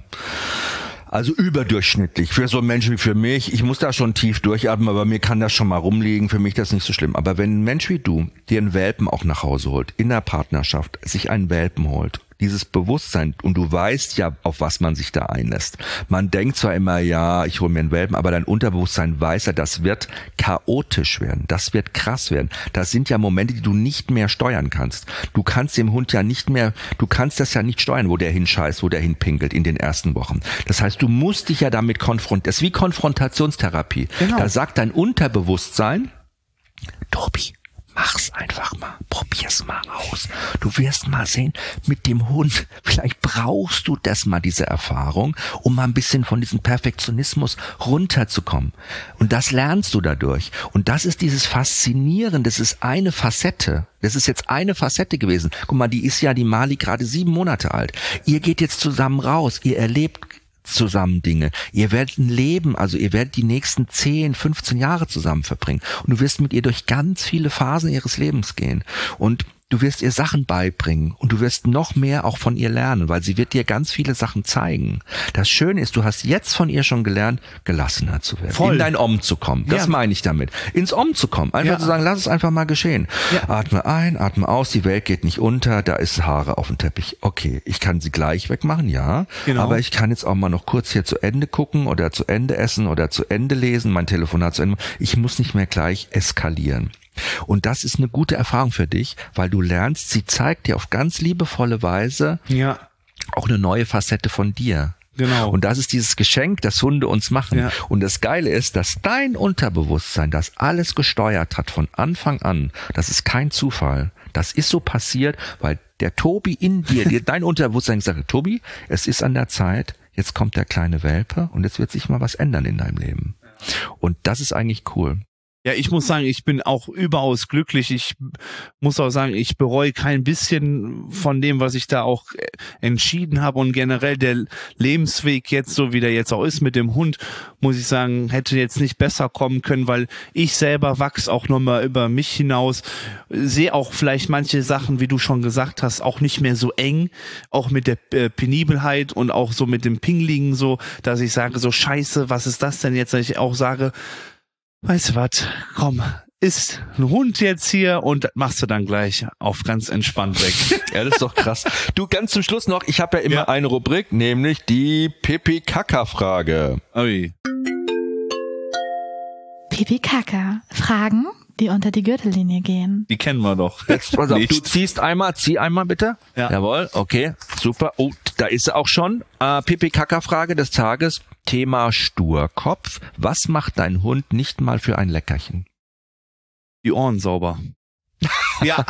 also überdurchschnittlich für so einen Menschen wie für mich. Ich muss da schon tief durchatmen, aber mir kann das schon mal rumliegen. Für mich das nicht so schlimm. Aber wenn ein Mensch wie du dir einen Welpen auch nach Hause holt, in der Partnerschaft, sich einen Welpen holt, dieses Bewusstsein, und du weißt ja, auf was man sich da einlässt. Man denkt zwar immer, ja, ich hole mir einen Welpen, aber dein Unterbewusstsein weiß ja, das wird chaotisch werden, das wird krass werden. Das sind ja Momente, die du nicht mehr steuern kannst. Du kannst dem Hund ja nicht mehr, du kannst das ja nicht steuern, wo der hinscheißt, wo der hinpinkelt in den ersten Wochen. Das heißt, du musst dich ja damit konfrontieren. Das ist wie Konfrontationstherapie. Genau. Da sagt dein Unterbewusstsein, Tobi, mach's einfach mal, probier's mal aus. Du wirst mal sehen, mit dem Hund, vielleicht brauchst du das mal, diese Erfahrung, um mal ein bisschen von diesem Perfektionismus runterzukommen. Und das lernst du dadurch. Und das ist dieses Faszinierende, das ist eine Facette. Das ist jetzt eine Facette gewesen. Guck mal, die ist ja, die Mali, gerade sieben Monate alt. Ihr geht jetzt zusammen raus, ihr erlebt zusammen Dinge. Ihr werdet ein Leben, also ihr werdet die nächsten zehn, fünfzehn Jahre zusammen verbringen. Und du wirst mit ihr durch ganz viele Phasen ihres Lebens gehen. Und du wirst ihr Sachen beibringen und du wirst noch mehr auch von ihr lernen, weil sie wird dir ganz viele Sachen zeigen. Das Schöne ist, du hast jetzt von ihr schon gelernt, gelassener zu werden, Voll. in dein Om zu kommen. Das Ja. meine ich damit. Ins Om zu kommen. Einfach Ja. zu sagen, lass es einfach mal geschehen. Ja. Atme ein, atme aus, die Welt geht nicht unter, da ist Haare auf dem Teppich. Okay, ich kann sie gleich wegmachen, ja. Genau. Aber ich kann jetzt auch mal noch kurz hier zu Ende gucken oder zu Ende essen oder zu Ende lesen, mein Telefonat zu Ende. Ich muss nicht mehr gleich eskalieren. Und das ist eine gute Erfahrung für dich, weil du lernst, sie zeigt dir auf ganz liebevolle Weise Ja. auch eine neue Facette von dir. Genau. Und das ist dieses Geschenk, das Hunde uns machen. Ja. Und das Geile ist, dass dein Unterbewusstsein das alles gesteuert hat von Anfang an. Das ist kein Zufall. Das ist so passiert, weil der Tobi in dir, dir dein Unterbewusstsein gesagt hat, Tobi, es ist an der Zeit, jetzt kommt der kleine Welpe und jetzt wird sich mal was ändern in deinem Leben. Und das ist eigentlich cool. Ja, ich muss sagen, ich bin auch überaus glücklich. Ich muss auch sagen, ich bereue kein bisschen von dem, was ich da auch entschieden habe. Und generell der Lebensweg jetzt, so wie der jetzt auch ist mit dem Hund, muss ich sagen, hätte jetzt nicht besser kommen können, weil ich selber wachse auch nochmal über mich hinaus. Sehe auch vielleicht manche Sachen, wie du schon gesagt hast, auch nicht mehr so eng. Auch mit der äh, Penibelheit und auch so mit dem Pinglingen so, dass ich sage, so scheiße, was ist das denn jetzt? Dass ich auch sage, weißt du was, komm, ist ein Hund jetzt hier und das machst du dann gleich auf ganz entspannt weg. Ja, das ist doch krass. Du, ganz zum Schluss noch, ich habe ja immer Ja. eine Rubrik, nämlich die Pipi-Kaka-Frage. Ui. Pipi Kaka. Fragen, die unter die Gürtellinie gehen. Die kennen wir doch. Jetzt pass auf, Nicht. du ziehst einmal, zieh einmal bitte. Ja. Jawohl, okay, super. Oh, da ist sie auch schon. Äh, Pipi-Kaka-Frage des Tages. Thema Sturkopf. Was macht dein Hund nicht mal für ein Leckerchen? Die Ohren sauber. Ja,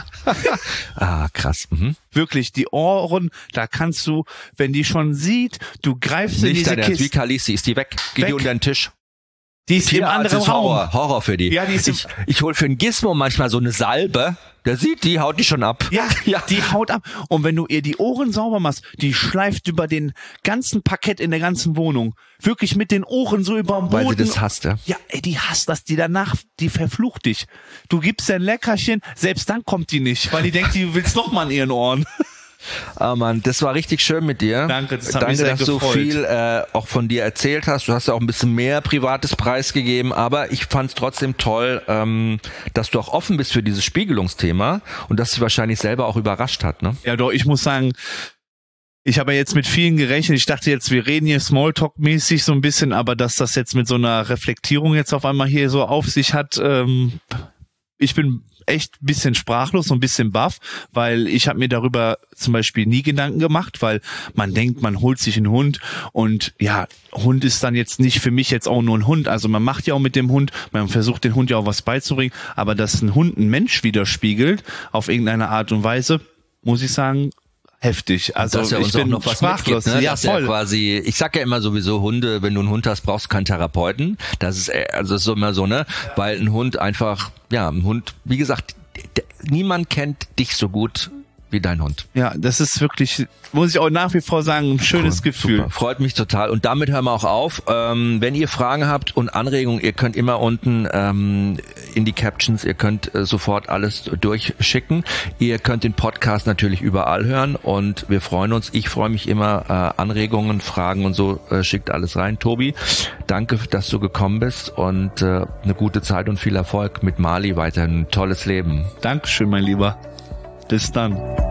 Ah, krass. Mhm. wirklich, die Ohren, da kannst du, wenn die schon sieht, du greifst in Nicht diese dein Ernst, wie Kiste. Khaleesi, ist die weg? Geh die Weg. unter den Tisch. Die ist im Ja, anderen das ist Raum. Horror, Horror für die. Ja, die ist im- ich ich hol für einen Gizmo manchmal so eine Salbe. Der sieht die, haut die schon ab. Ja, ja. die haut ab. Und wenn du ihr die Ohren sauber machst, die schleift über den ganzen Parkett in der ganzen Wohnung. Wirklich mit den Ohren so über dem Boden. Weil sie das hasst, ja. Ja, ey, die hasst das, die danach, die verflucht dich. Du gibst ihr ein Leckerchen, selbst dann kommt die nicht, weil die denkt, du willst noch mal an ihren Ohren. Ah Mann, das war richtig schön mit dir. Danke, das hat Danke, mich sehr dass du gefreut. viel äh, auch von dir erzählt hast. Du hast ja auch ein bisschen mehr Privates preisgegeben, aber ich fand es trotzdem toll, ähm, dass du auch offen bist für dieses Spiegelungsthema und dass dich wahrscheinlich selber auch überrascht hat, ne? Ja, doch, ich muss sagen, ich habe ja jetzt mit vielen gerechnet. Ich dachte jetzt, wir reden hier Smalltalk-mäßig so ein bisschen, aber dass das jetzt mit so einer Reflektierung jetzt auf einmal hier so auf sich hat, ähm, ich bin echt ein bisschen sprachlos, so ein bisschen baff, weil ich habe mir darüber zum Beispiel nie Gedanken gemacht, weil man denkt, man holt sich einen Hund und ja, Hund ist dann jetzt nicht für mich jetzt auch nur ein Hund. Also man macht ja auch mit dem Hund, man versucht den Hund ja auch was beizubringen, aber dass ein Hund einen Mensch widerspiegelt auf irgendeine Art und Weise, muss ich sagen, heftig. Also dass er ich uns auch bin noch was sprachlos. mitgibt, ne? Ja, Dass er voll. quasi, ich sag ja immer sowieso, Hunde, wenn du einen Hund hast, brauchst du keinen Therapeuten. Das ist, äh, also ist so immer so, ne? Weil ein Hund einfach, ja, ein Hund, wie gesagt, d- niemand kennt dich so gut wie dein Hund. Ja, das ist wirklich, muss ich auch nach wie vor sagen, ein schönes Cool, Gefühl. Super. Freut mich total. Und damit hören wir auch auf. Ähm, wenn ihr Fragen habt und Anregungen, ihr könnt immer unten ähm, in die Captions, ihr könnt äh, sofort alles durchschicken. Ihr könnt den Podcast natürlich überall hören und wir freuen uns. Ich freue mich immer, äh, Anregungen, Fragen und so, äh, schickt alles rein. Tobi, danke, dass du gekommen bist und äh, eine gute Zeit und viel Erfolg mit Mali. Weiterhin ein tolles Leben. Dankeschön, mein Lieber. Bis dann.